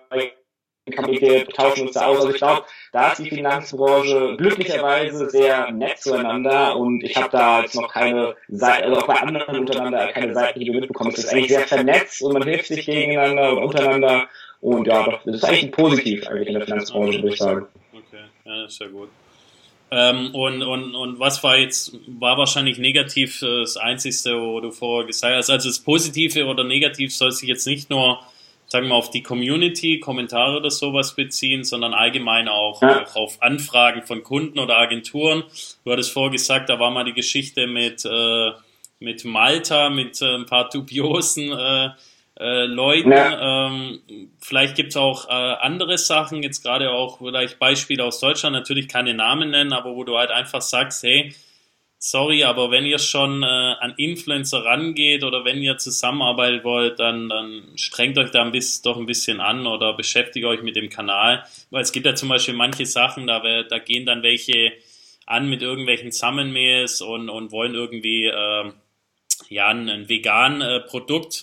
wir tauschen uns da aus. Also ich glaube, da ist die Finanzbranche glücklicherweise sehr nett zueinander und ich habe da jetzt noch keine Seite, also auch bei anderen untereinander keine Seitenhiebe mitbekommen. Es ist eigentlich sehr vernetzt und man hilft sich gegeneinander und untereinander und ja, doch, das ist eigentlich positiv eigentlich in der Finanzbranche, würde ich sagen. Okay, ja, das ist ja gut. Ähm, und, und, und was war jetzt, war wahrscheinlich negativ das Einzige, wo du vorher gesagt hast, also das Positive oder Negativ soll sich jetzt nicht nur, sagen wir, auf die Community, Kommentare oder sowas beziehen, sondern allgemein auch, Ja. auch auf Anfragen von Kunden oder Agenturen. Du hattest vorher gesagt, da war mal die Geschichte mit, äh, mit Malta, mit äh, ein paar dubiosen äh, äh, Leuten. Ja. Ähm, vielleicht gibt es auch äh, andere Sachen, jetzt gerade auch vielleicht Beispiele aus Deutschland, natürlich keine Namen nennen, aber wo du halt einfach sagst, hey, sorry, aber wenn ihr schon äh, an Influencer rangeht oder wenn ihr zusammenarbeiten wollt, dann, dann strengt euch da ein bisschen, doch ein bisschen an oder beschäftigt euch mit dem Kanal. Weil es gibt ja zum Beispiel manche Sachen, da, da gehen dann welche an mit irgendwelchen Summonmails und, und wollen irgendwie äh, ja, ein, ein vegan äh, Produkt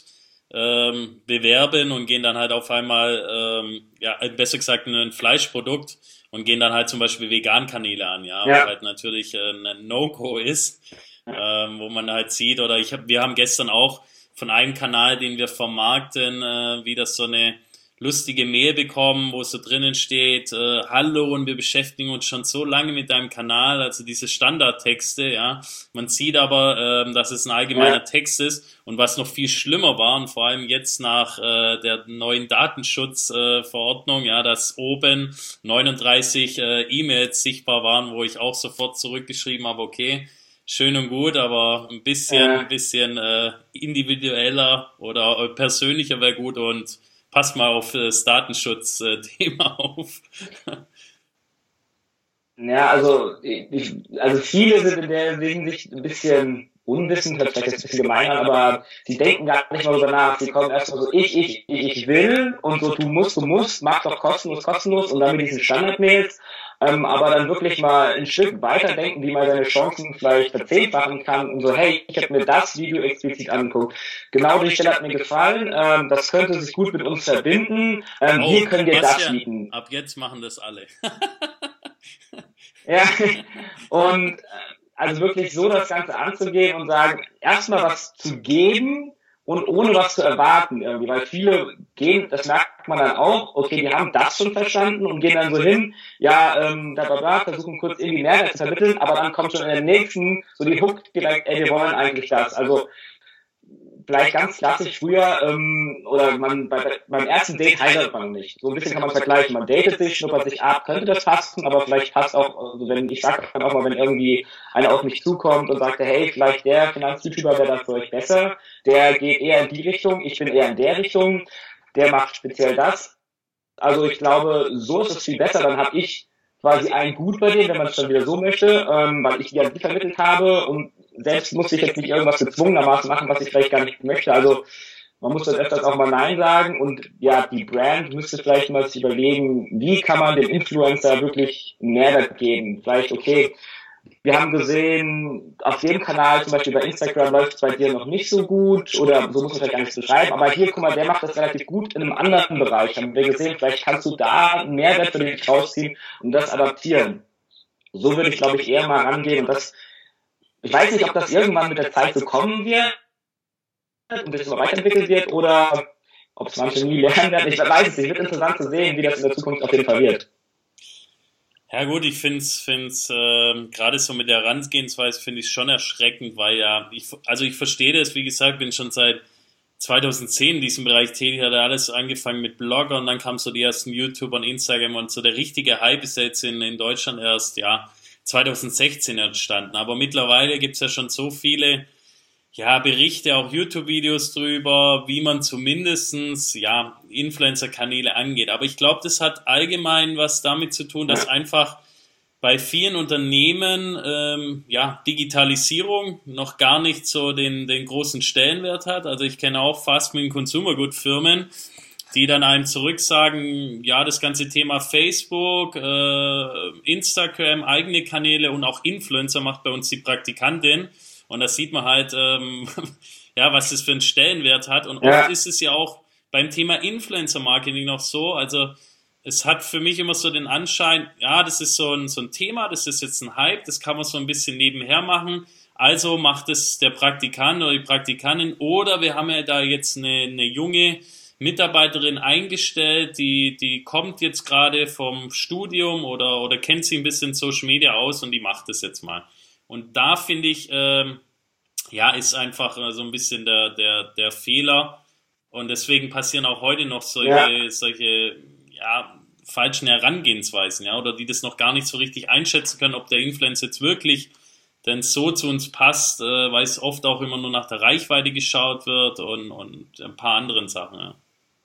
ähm, bewerben und gehen dann halt auf einmal, ähm, ja, besser gesagt ein Fleischprodukt und gehen dann halt zum Beispiel Vegan-Kanäle an, ja, Ja. was halt natürlich äh, ein No-Go ist, ähm, wo man halt sieht, oder ich hab, wir haben gestern auch von einem Kanal, den wir vermarkten, äh, wieder so eine lustige Mail bekommen, wo so drinnen steht, äh, hallo und wir beschäftigen uns schon so lange mit deinem Kanal, also diese Standardtexte, ja. Man sieht aber, ähm, dass es ein allgemeiner Ja. Text ist und was noch viel schlimmer war und vor allem jetzt nach äh, der neuen Datenschutzverordnung, äh, ja, dass oben neununddreißig äh, E-Mails sichtbar waren, wo ich auch sofort zurückgeschrieben habe, okay, schön und gut, aber ein bisschen, Ja. ein bisschen äh, individueller oder äh, persönlicher wäre gut und passt mal auf das Datenschutzthema auf. Ja, also, ich, also viele sind in der Hinsicht ein bisschen unwissend, hört vielleicht jetzt ein bisschen gemein an, aber sie denken gar nicht mal darüber nach. Sie kommen erstmal so, ich, ich, ich, ich will und so, du musst, du musst, mach doch kostenlos, kostenlos und dann mit diesen Standardmails, ähm, aber dann wirklich mal ein Stück weiterdenken, wie man seine Chancen vielleicht verzehnfachen kann und so, hey, ich habe mir das Video explizit angeguckt. Genau die Stelle hat mir gefallen, ähm, das könnte sich gut mit uns verbinden, ähm, Oh, hier können wir das Bastian, bieten. ab jetzt machen das alle. Ja, und äh, also wirklich so das Ganze anzugehen und sagen, erstmal was zu geben und ohne was zu erwarten irgendwie, weil viele gehen, das merkt man dann auch, okay, die haben das schon verstanden und gehen dann so hin, ja, ähm, da, da, da, versuchen kurz irgendwie Mehrwert zu vermitteln, aber dann kommt schon in der nächsten so die Hook direkt, ey, wir wollen eigentlich das, also vielleicht ganz klassisch früher, ähm, oder man bei, beim ersten Date heiratet man nicht. So ein bisschen kann man es vergleichen. Man datet sich, schnuppert sich ab, könnte das passen, aber vielleicht passt auch, also wenn, ich sag dann auch mal, wenn irgendwie einer auf mich zukommt und sagt, hey, vielleicht der Finanz-YouTuber wäre dann für euch besser, der geht eher in die Richtung, ich bin eher in der Richtung, der macht speziell das. Also ich glaube, so ist es viel besser, dann habe ich quasi ein Gut bei denen, wenn man es dann wieder so möchte, ähm, weil ich die an die vermittelt habe und selbst musste ich jetzt nicht irgendwas gezwungenermaßen machen, was ich vielleicht gar nicht möchte. Also man muss dann öfters auch mal Nein sagen und ja, die Brand müsste vielleicht mal sich überlegen, wie kann man dem Influencer wirklich einen Mehrwert geben. Vielleicht, okay, wir haben gesehen, auf dem Kanal, zum Beispiel bei Instagram, läuft es bei dir noch nicht so gut oder so muss man vielleicht gar nicht beschreiben, aber hier, guck mal, der macht das relativ gut in einem anderen Bereich. Haben wir gesehen, vielleicht kannst du da einen Mehrwert für dich rausziehen und das adaptieren. So würde ich, glaube ich, eher mal rangehen und das, ich weiß nicht, ob das irgendwann mit der Zeit so kommen wird und das immer weiterentwickelt wird oder ob es manche nie lernen werden. Ich weiß es nicht, wird interessant zu sehen, wie das in der Zukunft auf jeden Fall wird. Ja gut, ich finde es find's, äh, gerade so mit der Herangehensweise finde ich schon erschreckend, weil ja, ich, also ich verstehe das, wie gesagt, bin schon seit zweitausendzehn in diesem Bereich tätig, hat alles angefangen mit Blogger und dann kamen so die ersten YouTuber und Instagram und so der richtige Hype ist ja jetzt in, in Deutschland erst, ja, zweitausendsechzehn entstanden, aber mittlerweile gibt's ja schon so viele ja, Berichte, auch YouTube-Videos drüber, wie man zumindestens ja, Influencer-Kanäle angeht. Aber ich glaube, das hat allgemein was damit zu tun, dass einfach bei vielen Unternehmen ähm, ja, Digitalisierung noch gar nicht so den, den großen Stellenwert hat. Also ich kenne auch Fast Moving Consumer Good Firmen, die dann einem zurücksagen, ja, das ganze Thema Facebook, äh, Instagram, eigene Kanäle und auch Influencer macht bei uns die Praktikantin. Und da sieht man halt, ähm, ja, was das für einen Stellenwert hat. Und Ja. oft ist es ja auch beim Thema Influencer-Marketing noch so. Also es hat für mich immer so den Anschein, ja, das ist so ein, so ein Thema, das ist jetzt ein Hype, das kann man so ein bisschen nebenher machen. Also macht es der Praktikant oder die Praktikantin. Oder wir haben ja da jetzt eine, eine junge Mitarbeiterin eingestellt, die, die kommt jetzt gerade vom Studium oder, oder kennt sich ein bisschen Social Media aus und die macht das jetzt mal. Und da finde ich, ähm, ja, ist einfach äh, so ein bisschen der, der, der Fehler. Und deswegen passieren auch heute noch solche, Ja. solche, ja, falschen Herangehensweisen, ja, oder die das noch gar nicht so richtig einschätzen können, ob der Influencer jetzt wirklich denn so zu uns passt, äh, weil es oft auch immer nur nach der Reichweite geschaut wird und, und ein paar anderen Sachen, ja.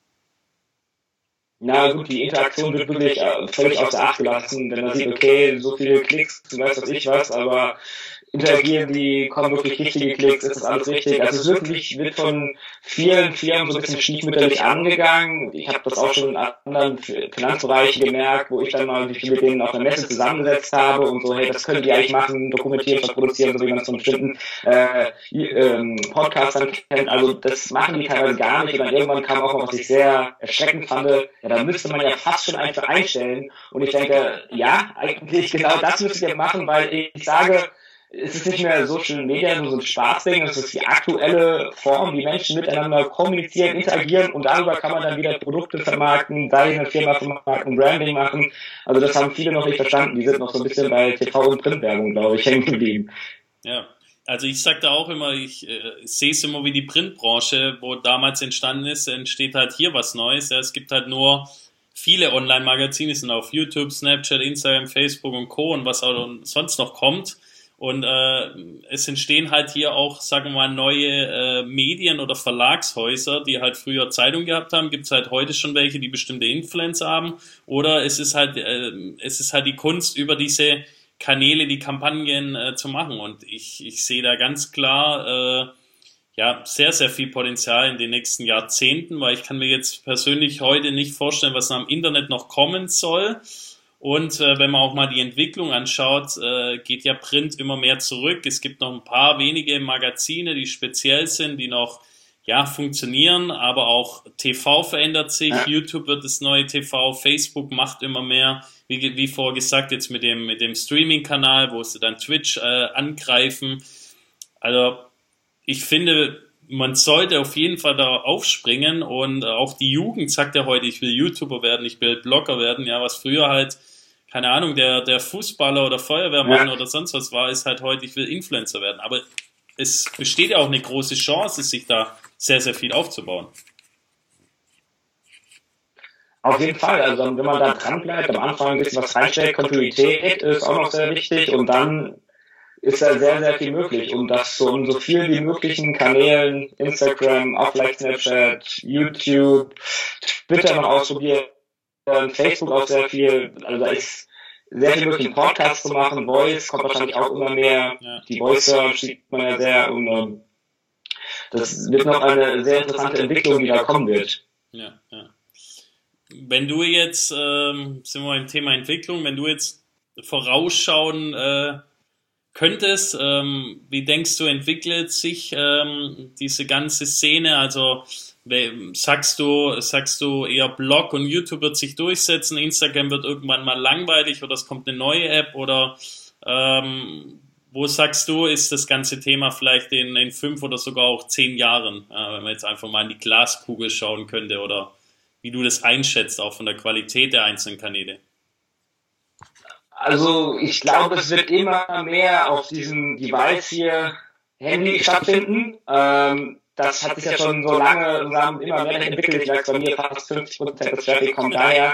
Na gut, die Interaktion wird wirklich äh, völlig außer Acht gelassen, wenn man sieht, okay, so viele Klicks, du weißt was ich was, aber interagieren die, kommen wirklich richtige Klicks, ist das alles richtig? Also es ist wirklich, wird von vielen Firmen so ein bisschen stiefmütterlich angegangen. Ich habe das auch schon in anderen Finanzbereichen gemerkt, wo ich dann mal mich mit denen auf einer Messe zusammengesetzt habe und so, hey, das könnt ihr eigentlich machen, dokumentieren, produzieren, so wie man es von bestimmten äh, ähm, Podcastern kennt. Also das machen die teilweise gar nicht. Und dann irgendwann kam auch mal, was ich sehr erschreckend fand, ja, da müsste man ja fast schon einfach einstellen. Und ich denke, ja, eigentlich genau das müsst ihr machen, weil ich sage, es ist nicht mehr Social Media nur so ein Spaßding, es ist die aktuelle Form, wie Menschen miteinander kommunizieren, interagieren und darüber kann man dann wieder Produkte vermarkten, da eine Firma vermarkten, Branding machen. Also das haben viele noch nicht verstanden, die sind noch so ein bisschen bei T V und Printwerbung, glaube ich, hängen geblieben. Ja, also ich sage da auch immer, ich äh, sehe es immer wie die Printbranche, wo damals entstanden ist, entsteht halt hier was Neues. Ja, es gibt halt nur viele Online-Magazine, es sind auf YouTube, Snapchat, Instagram, Facebook und Co. und was auch sonst noch kommt. Und äh, es entstehen halt hier auch, sagen wir mal, neue äh, Medien- oder Verlagshäuser, die halt früher Zeitung gehabt haben. Gibt es halt heute schon welche, die bestimmte Influencer haben. Oder es ist halt, äh, es ist halt die Kunst, über diese Kanäle die Kampagnen äh, zu machen. Und ich, ich sehe da ganz klar äh, ja sehr, sehr viel Potenzial in den nächsten Jahrzehnten, weil ich kann mir jetzt persönlich heute nicht vorstellen, was am Internet noch kommen soll. Und äh, wenn man auch mal die Entwicklung anschaut, äh, geht ja Print immer mehr zurück. Es gibt noch ein paar wenige Magazine, die speziell sind, die noch ja funktionieren, aber auch T V verändert sich, ja. YouTube wird das neue T V, Facebook macht immer mehr, wie, wie vorher gesagt, jetzt mit dem mit dem Streaming-Kanal, wo sie dann Twitch äh, angreifen. Also ich finde, man sollte auf jeden Fall da aufspringen und äh, auch die Jugend sagt ja heute, ich will YouTuber werden, ich will Blogger werden, ja, was früher halt keine Ahnung, der, der Fußballer oder Feuerwehrmann ja. oder sonst was war, ist halt heute, ich will Influencer werden. Aber es besteht ja auch eine große Chance, sich da sehr, sehr viel aufzubauen. Auf jeden Fall, also wenn man da dran bleibt, am Anfang ein bisschen was reinstellt, Kontinuität ist auch noch sehr wichtig und dann ist da sehr, sehr viel möglich. Und das so in so vielen wie möglichen Kanälen, Instagram, auch vielleicht Snapchat, YouTube, Twitter noch ausprobieren, Facebook auch sehr viel, also da ist sehr viel möglich, einen Podcast zu machen, Voice kommt wahrscheinlich auch immer mehr, ja. Die Voice sieht man ja sehr und ähm, das wird noch eine sehr interessante Entwicklung, die da kommen wird. Ja, ja. Wenn du jetzt, ähm, sind wir im Thema Entwicklung, wenn du jetzt vorausschauen äh, könntest, ähm, wie denkst du, entwickelt sich ähm, diese ganze Szene? Also sagst du, sagst du eher Blog und YouTube wird sich durchsetzen, Instagram wird irgendwann mal langweilig oder es kommt eine neue App oder ähm, wo sagst du, ist das ganze Thema vielleicht in, in fünf oder sogar auch zehn Jahren, äh, wenn man jetzt einfach mal in die Glaskugel schauen könnte oder wie du das einschätzt, auch von der Qualität der einzelnen Kanäle? Also ich glaube, es wird immer mehr auf diesem Device hier Handy stattfinden. Ähm, das hat sich ja schon so lange immer mehr entwickelt. Ich sage bei mir fast fünfzig Prozent des Traffic kommt daher.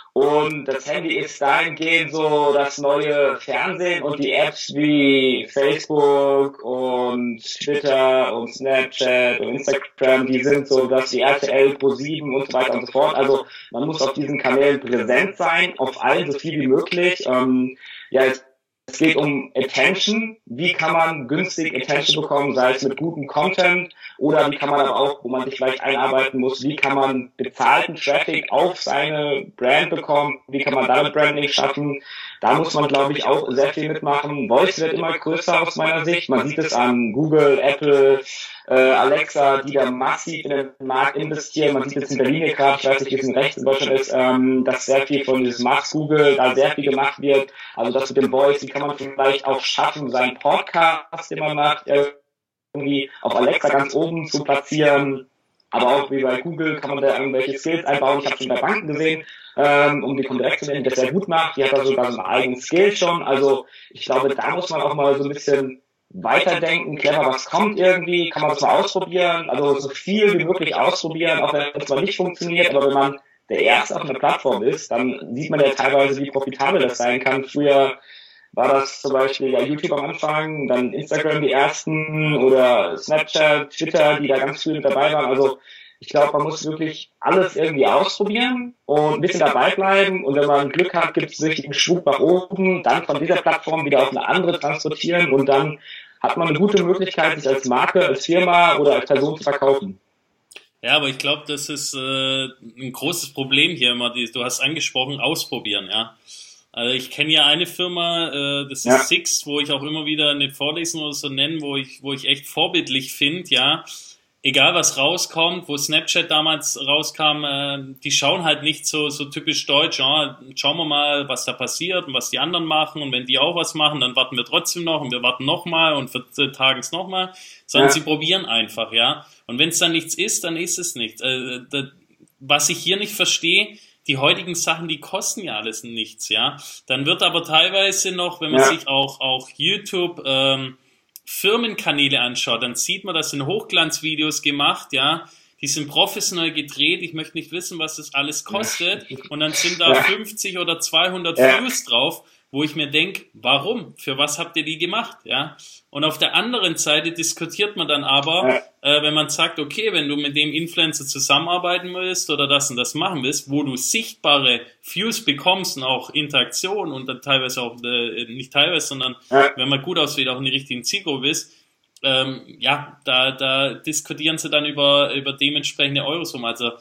Und das Handy ist dahingehend so das neue Fernsehen und die Apps wie Facebook und Twitter und Snapchat und Instagram, die sind so das wie R T L, ProSieben und so weiter und so fort. Also man muss auf diesen Kanälen präsent sein, auf allen so viel wie möglich. Ähm, ja, es Es geht um Attention. Wie kann man günstig Attention bekommen, sei es mit gutem Content oder wie kann man aber auch, wo man sich vielleicht einarbeiten muss, wie kann man bezahlten Traffic auf seine Brand bekommen, wie kann man damit Branding schaffen. Da muss man, glaube ich, auch sehr viel mitmachen. Voice wird immer größer aus meiner Sicht. Man sieht es an Google, Apple, äh, Alexa, die da massiv in den Markt investieren. Man sieht es in Berlin gerade, ich weiß nicht, wie es in rechts in Deutschland ist, ähm, dass sehr viel von diesem Max Google da sehr viel gemacht wird. Also das mit dem Voice, wie kann man vielleicht auch schaffen, seinen Podcast, den man macht, irgendwie auf Alexa ganz oben zu platzieren. Aber auch wie bei Google kann man da irgendwelche Skills einbauen. Ich habe schon bei Banken gesehen, ähm, um die Comdirect zu nennen, die das sehr gut macht. Die hat da sogar so einen eigenen Skill schon. Also ich glaube, da muss man auch mal so ein bisschen weiterdenken, clever, was kommt irgendwie, kann man das mal ausprobieren, also so viel wie möglich ausprobieren, auch wenn es mal nicht funktioniert, aber wenn man der Erste auf einer Plattform ist, dann sieht man ja teilweise, wie profitabel das sein kann. Früher war das zum Beispiel ja YouTube am Anfang, dann Instagram die ersten oder Snapchat, Twitter, die da ganz früh mit dabei waren. Also ich glaube, man muss wirklich alles irgendwie ausprobieren und ein bisschen dabei bleiben. Und wenn man Glück hat, gibt es richtig einen Schwung nach oben, dann von dieser Plattform wieder auf eine andere transportieren und dann hat man eine gute Möglichkeit, sich als Marke, als Firma oder als Person zu verkaufen. Ja, aber ich glaube, das ist äh, ein großes Problem hier immer. Die, du hast angesprochen, ausprobieren, ja. Also ich kenne ja eine Firma, äh, das ist ja. Sixt, wo ich auch immer wieder eine Vorlesung oder so nenne, wo ich, wo ich echt vorbildlich finde, ja. Egal was rauskommt, wo Snapchat damals rauskam, äh, die schauen halt nicht so so typisch deutsch, ja, schauen wir mal, was da passiert und was die anderen machen und wenn die auch was machen, dann warten wir trotzdem noch und wir warten nochmal und vertagen es nochmal, sondern ja. sie probieren einfach, ja. Und wenn es dann nichts ist, dann ist es nichts. Äh, da, was ich hier nicht verstehe, die heutigen Sachen, die kosten ja alles nichts, ja. Dann wird aber teilweise noch, wenn man ja. sich auch auch YouTube ähm, Firmenkanäle anschaut, dann sieht man, das sind Hochglanzvideos gemacht, ja, die sind professionell gedreht, ich möchte nicht wissen, was das alles kostet und dann sind da fünfzig oder zweihundert ja. Views drauf, wo ich mir denke, warum? Für was habt ihr die gemacht? Ja. Und auf der anderen Seite diskutiert man dann aber, ja. äh, wenn man sagt, okay, wenn du mit dem Influencer zusammenarbeiten willst oder das und das machen willst, wo du sichtbare Views bekommst und auch Interaktion und dann teilweise auch, äh, nicht teilweise, sondern ja. wenn man gut aussieht, auch in die richtigen Zielgruppe ist, ähm, ja, da, da diskutieren sie dann über, über dementsprechende Eurosummen. Also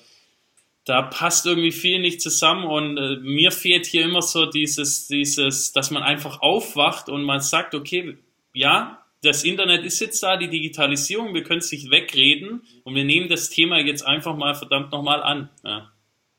da passt irgendwie viel nicht zusammen und äh, mir fehlt hier immer so dieses, dieses, dass man einfach aufwacht und man sagt, okay, ja, das Internet ist jetzt da, die Digitalisierung, wir können es nicht wegreden und wir nehmen das Thema jetzt einfach mal verdammt nochmal an. Ja.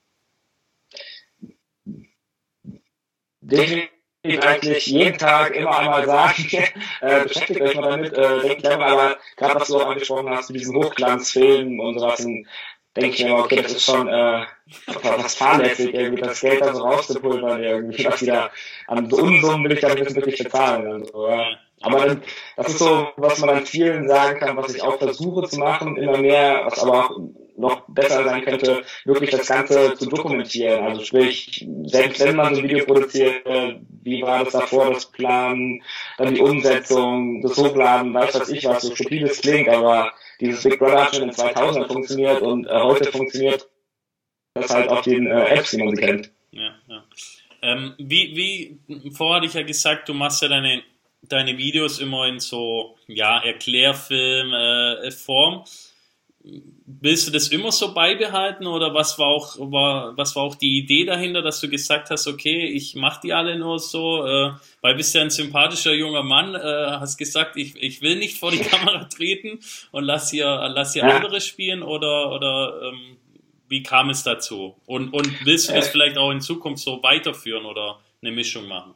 Definitiv eigentlich jeden Tag immer einmal sagen, äh, beschäftigt euch mal damit, äh, denkt clever, aber gerade was du auch angesprochen hast, mit diesen Hochglanzfilmen und sowas, denke ich mir immer, okay, das ist schon äh, fast fahrlässig, irgendwie das Geld da so rauszupulvern, irgendwie, was wieder an so Unsummen will ich da nicht wirklich bezahlen. Und so, ja. Aber dann, das ist so, was man dann vielen sagen kann, was ich auch versuche zu machen, immer mehr, was aber auch noch besser sein könnte, wirklich das Ganze zu dokumentieren. Also sprich, selbst wenn man so ein Video produziert, wie war das davor, das Planen, dann die Umsetzung, das Hochladen, weiß was ich was, so stupides klingt, aber dieses Big Brother hat schon in zweitausend funktioniert und äh, heute funktioniert das halt auf den äh, Apps, die man sie kennt. Ja, ja. Ähm, wie, wie, vorher hatte ich ja gesagt, du machst ja deine deine Videos immer in so, ja, Erklärfilm-Form. Äh, Willst du das immer so beibehalten oder was war auch war was war auch die Idee dahinter, dass du gesagt hast, okay, ich mache die alle nur so, äh, weil bist ja ein sympathischer junger Mann, äh, hast gesagt, ich ich will nicht vor die Kamera treten und lass hier lass hier Ja. andere spielen oder oder ähm, wie kam es dazu? Und und willst du das vielleicht auch in Zukunft so weiterführen oder eine Mischung machen?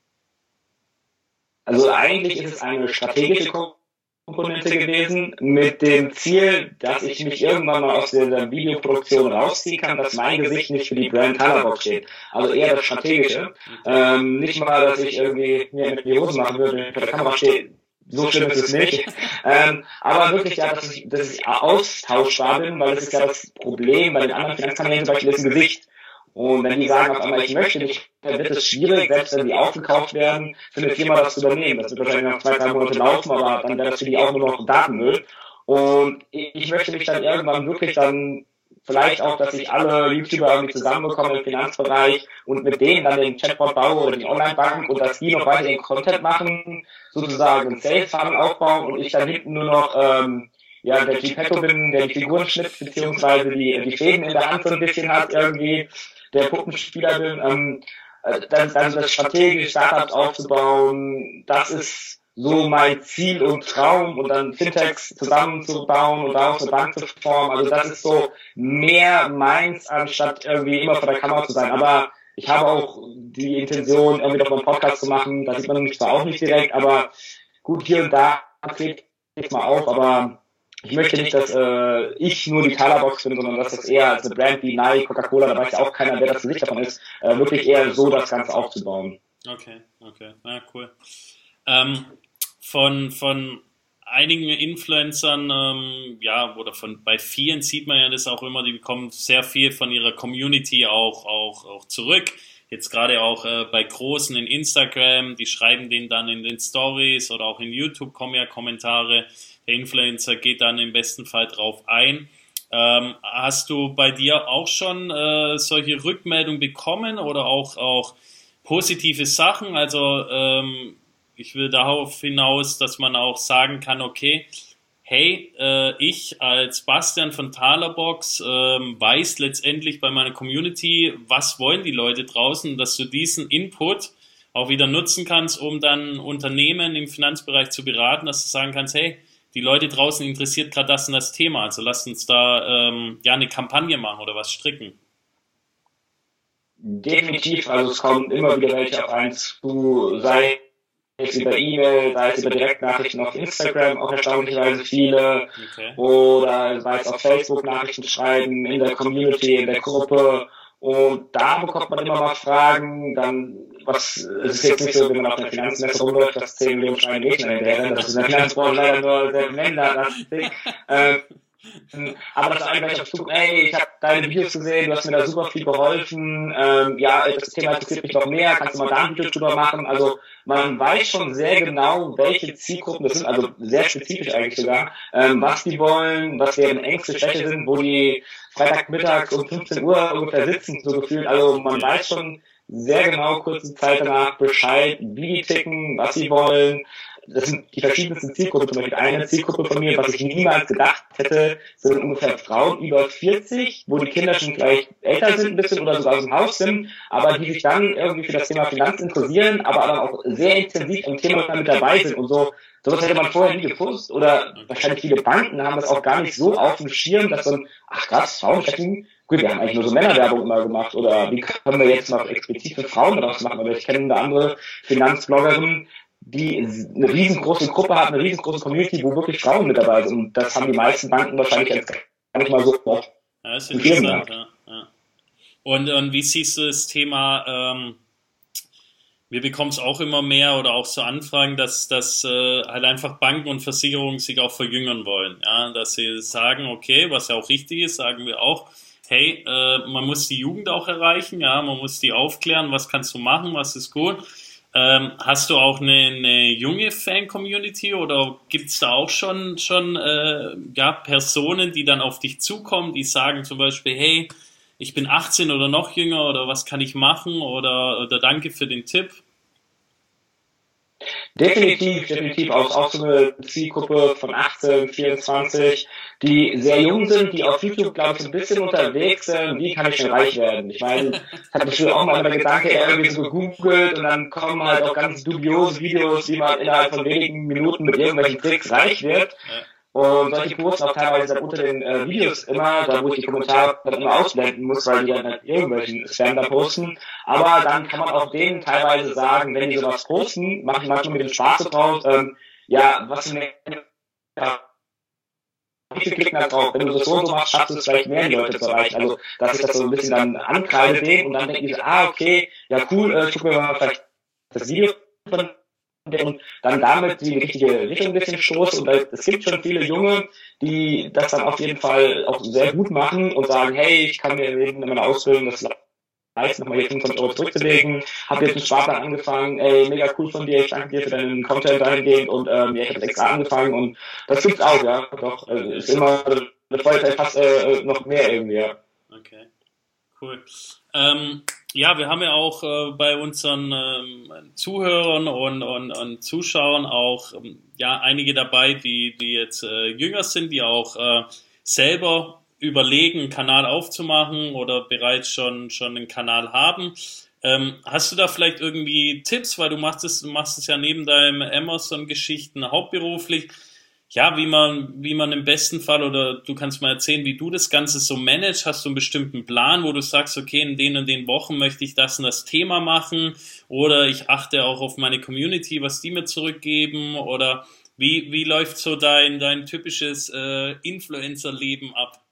Also eigentlich ist es eine strategische Komponente gewesen mit dem Ziel, dass ich mich irgendwann mal aus der Videoproduktion rausziehen kann, dass mein Gesicht nicht für die Brand Colorbox steht. Also eher das Strategische. Ähm, nicht mal, dass ich irgendwie mir mit die Hose machen würde, wenn ich vor der Kamera stehe. So schlimm ist es nicht. Ähm, aber wirklich ja, dass ich, dass ich austauschbar bin, weil das ist ja das Problem bei den anderen Finanzkanälen zum Beispiel ist ein Gesicht. Und wenn die sagen auf einmal, ich möchte nicht, dann wird es schwierig, selbst wenn die aufgekauft werden, für eine Firma das zu übernehmen. Das wird wahrscheinlich noch zwei, drei Monate laufen, aber dann wäre das für die auch nur noch Datenmüll. Und ich möchte mich dann irgendwann wirklich dann, vielleicht auch, dass ich alle YouTuber irgendwie zusammenbekomme im Finanzbereich und mit denen dann den Chatbot baue oder die Online-Bank und dass die noch weiter den Content machen, sozusagen einen Sales-Funnel aufbauen und ich dann hinten nur noch, ähm, ja, der Geppetto bin, der die Figuren schnitzt, beziehungsweise die, die Fäden in der Hand so ein bisschen hat irgendwie, der Puppenspieler bin, ähm, dann, also das strategische Startups aufzubauen, das ist so mein Ziel und Traum und dann Fintechs zusammenzubauen und daraus eine Bank zu formen. Also das ist so mehr meins, anstatt irgendwie immer vor der Kamera zu sein. Aber ich habe auch die Intention, irgendwie noch mal einen Podcast zu machen. Da sieht man mich zwar auch nicht direkt, aber gut, hier und da trete ich mal auf, aber ich möchte nicht, dass äh, ich nur die Talerbox bin, sondern dass das eher als eine Brand wie Nike, Coca-Cola, da weiß ja auch keiner, wer das Gesicht davon ist, äh, wirklich eher so das Ganze aufzubauen. Okay, okay, ja, cool. Ähm, von, von einigen Influencern, ähm, ja, oder von bei vielen sieht man ja das auch immer, die bekommen sehr viel von ihrer Community auch, auch, auch zurück. Jetzt gerade auch äh, bei Großen in Instagram, die schreiben denen dann in den Stories oder auch in YouTube kommen ja Kommentare. Der Influencer geht dann im besten Fall drauf ein. Ähm, hast du bei dir auch schon äh, solche Rückmeldungen bekommen oder auch, auch positive Sachen? Also ähm, ich will darauf hinaus, dass man auch sagen kann, okay, hey, äh, ich als Bastian von Talerbox äh, weiß letztendlich bei meiner Community, was wollen die Leute draußen, dass du diesen Input auch wieder nutzen kannst, um dann Unternehmen im Finanzbereich zu beraten, dass du sagen kannst, hey, die Leute draußen interessiert gerade das und das Thema, also lasst uns da ähm, ja eine Kampagne machen oder was stricken. Definitiv, also es kommen immer wieder welche auf eins zu, sei es über E-Mail, sei es über Direktnachrichten auf Instagram, auch erstaunlicherweise viele, okay. Oder sei es auf Facebook Nachrichten schreiben, in der Community, in der Gruppe. Und da bekommt man immer mal Fragen, dann, was, es ist jetzt nicht so, wenn man auf einer Finanzmesse rumläuft, dass zehn Millionen schreien Mädchen hinterher, das ist in der Finanzbranche leider nur sehr männlerlastig. Ähm, aber das eine, wenn ich auf Zug, ey, ich habe deine Videos gesehen, du hast mir da super viel geholfen, ähm, ja, das Thema interessiert mich noch mehr, kannst du mal da ein Video drüber machen, also man weiß schon sehr genau, welche Zielgruppen das sind, also sehr spezifisch eigentlich sogar, ähm, was die wollen, was deren Ängste, Schwäche sind, wo die Freitagmittags um fünfzehn Uhr ungefähr sitzen, so gefühlt, also man weiß schon sehr genau kurze Zeit danach Bescheid, wie die ticken, was sie wollen. Das sind die verschiedensten Zielgruppen. Zum Beispiel eine Zielgruppe von mir, was ich niemals gedacht hätte, sind ungefähr Frauen über vierzig, wo die Kinder schon vielleicht älter sind ein bisschen oder sogar aus dem Haus sind, aber die sich dann irgendwie für das Thema Finanz interessieren, aber dann auch sehr intensiv im Thema mit dabei sind und so. Sowas hätte man vorher nie gewusst oder wahrscheinlich viele Banken haben das auch gar nicht so auf dem Schirm, dass dann, ach krass, Frauen stecken. Gut, wir haben eigentlich nur so Männerwerbung immer gemacht oder wie können wir jetzt noch explizit für Frauen daraus machen? Aber ich kenne eine andere Finanzbloggerin, die eine riesengroße Gruppe hat, eine riesengroße Community, wo wirklich Frauen mit dabei sind. Und das haben die meisten Banken wahrscheinlich jetzt gar nicht mal so oft. Ja, das ist interessant, ja, ja. Und, und wie siehst du das Thema, ähm, wir bekommen es auch immer mehr oder auch so Anfragen, dass, dass äh, halt einfach Banken und Versicherungen sich auch verjüngern wollen. Ja? Dass sie sagen, okay, was ja auch richtig ist, sagen wir auch, hey, äh, man muss die Jugend auch erreichen, ja, man muss die aufklären, was kannst du machen, was ist gut. Ähm, hast du auch eine, eine junge Fan-Community oder gibt es da auch schon, schon äh, ja, Personen, die dann auf dich zukommen, die sagen zum Beispiel, hey, ich bin achtzehn oder noch jünger oder was kann ich machen oder, oder danke für den Tipp? Definitiv, definitiv. Auch, auch so eine Zielgruppe von achtzehn, vierundzwanzig, die sehr jung sind, die auf YouTube, glaube ich, so ein bisschen unterwegs sind. Wie kann ich denn reich werden? Ich meine, ich hatte früher auch mal der Gedanke, irgendwie so gegoogelt und dann kommen halt auch ganz dubiose Videos, wie man innerhalb von wenigen Minuten mit irgendwelchen Tricks reich wird. Und solche Posts auch teilweise dann unter den äh, Videos immer, da wo ich die Kommentare dann immer ausblenden muss, weil die dann halt irgendwelchen Spam da posten. Aber dann kann man auch denen teilweise sagen, wenn die sowas posten, mache ich manchmal mit dem Spaß drauf, ähm, ja, was du ja, wie viel klicken da drauf? Wenn du das so und so machst, schaffst du es vielleicht mehr, die Leute zu erreichen. Also, dass ich das so ein bisschen dann ankreide denen und dann denken die so, ah, okay, ja cool, äh, guck mir mal vielleicht das Video von und dann damit die richtige Richtung ein bisschen stoßen. Und es gibt schon viele Junge, die das dann auf jeden Fall auch sehr gut machen und sagen, hey, ich kann mir in meiner Ausbildung das leisten, nochmal hier fünfundzwanzig Euro zurückzulegen, habe jetzt einen Sparplan angefangen, ey, mega cool von dir, ich danke dir für deinen Content dahingehend und ähm, ja, ich habe jetzt extra angefangen und das gibt's auch, ja, doch, also, ist immer eine Freude, fast äh, noch mehr irgendwie, ja. Okay, cool. Ähm, ja, wir haben ja auch äh, bei unseren ähm, Zuhörern und, und, und Zuschauern auch ähm, ja einige dabei, die, die jetzt äh, jünger sind, die auch äh, selber überlegen, einen Kanal aufzumachen oder bereits schon, schon einen Kanal haben. Ähm, hast du da vielleicht irgendwie Tipps, weil du machst es, du machst es ja neben deinem Amazon-Geschichten hauptberuflich, ja, wie man, wie man im besten Fall, oder du kannst mal erzählen, wie du das Ganze so managst. Hast du einen bestimmten Plan, wo du sagst, okay, in den und den Wochen möchte ich das und das Thema machen, oder ich achte auch auf meine Community, was die mir zurückgeben, oder wie, wie läuft so dein, dein typisches äh, Influencer-Leben ab?